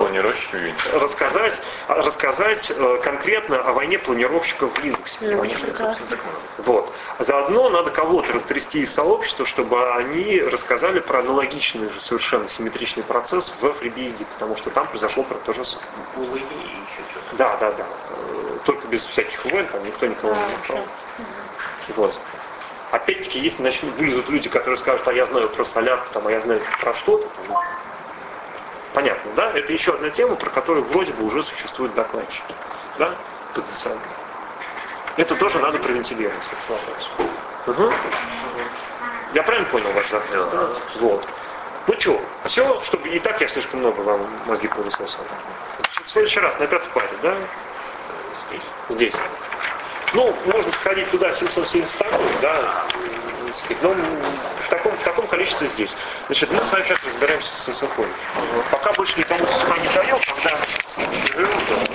рассказать конкретно о войне планировщиков в Linux. Вот. Заодно надо кого-то растрясти из сообщества, чтобы они рассказали про аналогичный же совершенно симметричный процесс в FreeBSD, потому что там произошло про то же самое. Да. Только без всяких войн, там никто никого не напал. Вот. Опять-таки, если вылезут люди, которые скажут, а я знаю про солярку, там, а я знаю про что-то, там, понятно, да? Это еще одна тема, про которую вроде бы уже существуют докладчики, да, потенциально. Это тоже надо провентилировать. Угу. Я правильно понял ваш запрос? Да? Вот. Ну что, все, чтобы и так я слишком много вам мозги пылесосил. В следующий раз на 5 паре, да? Здесь. Ну, можно сходить туда 772, да, но в таком количестве здесь. Значит, мы с вами сейчас разбираемся с ССХ. Пока больше никому ССХ не даем, когда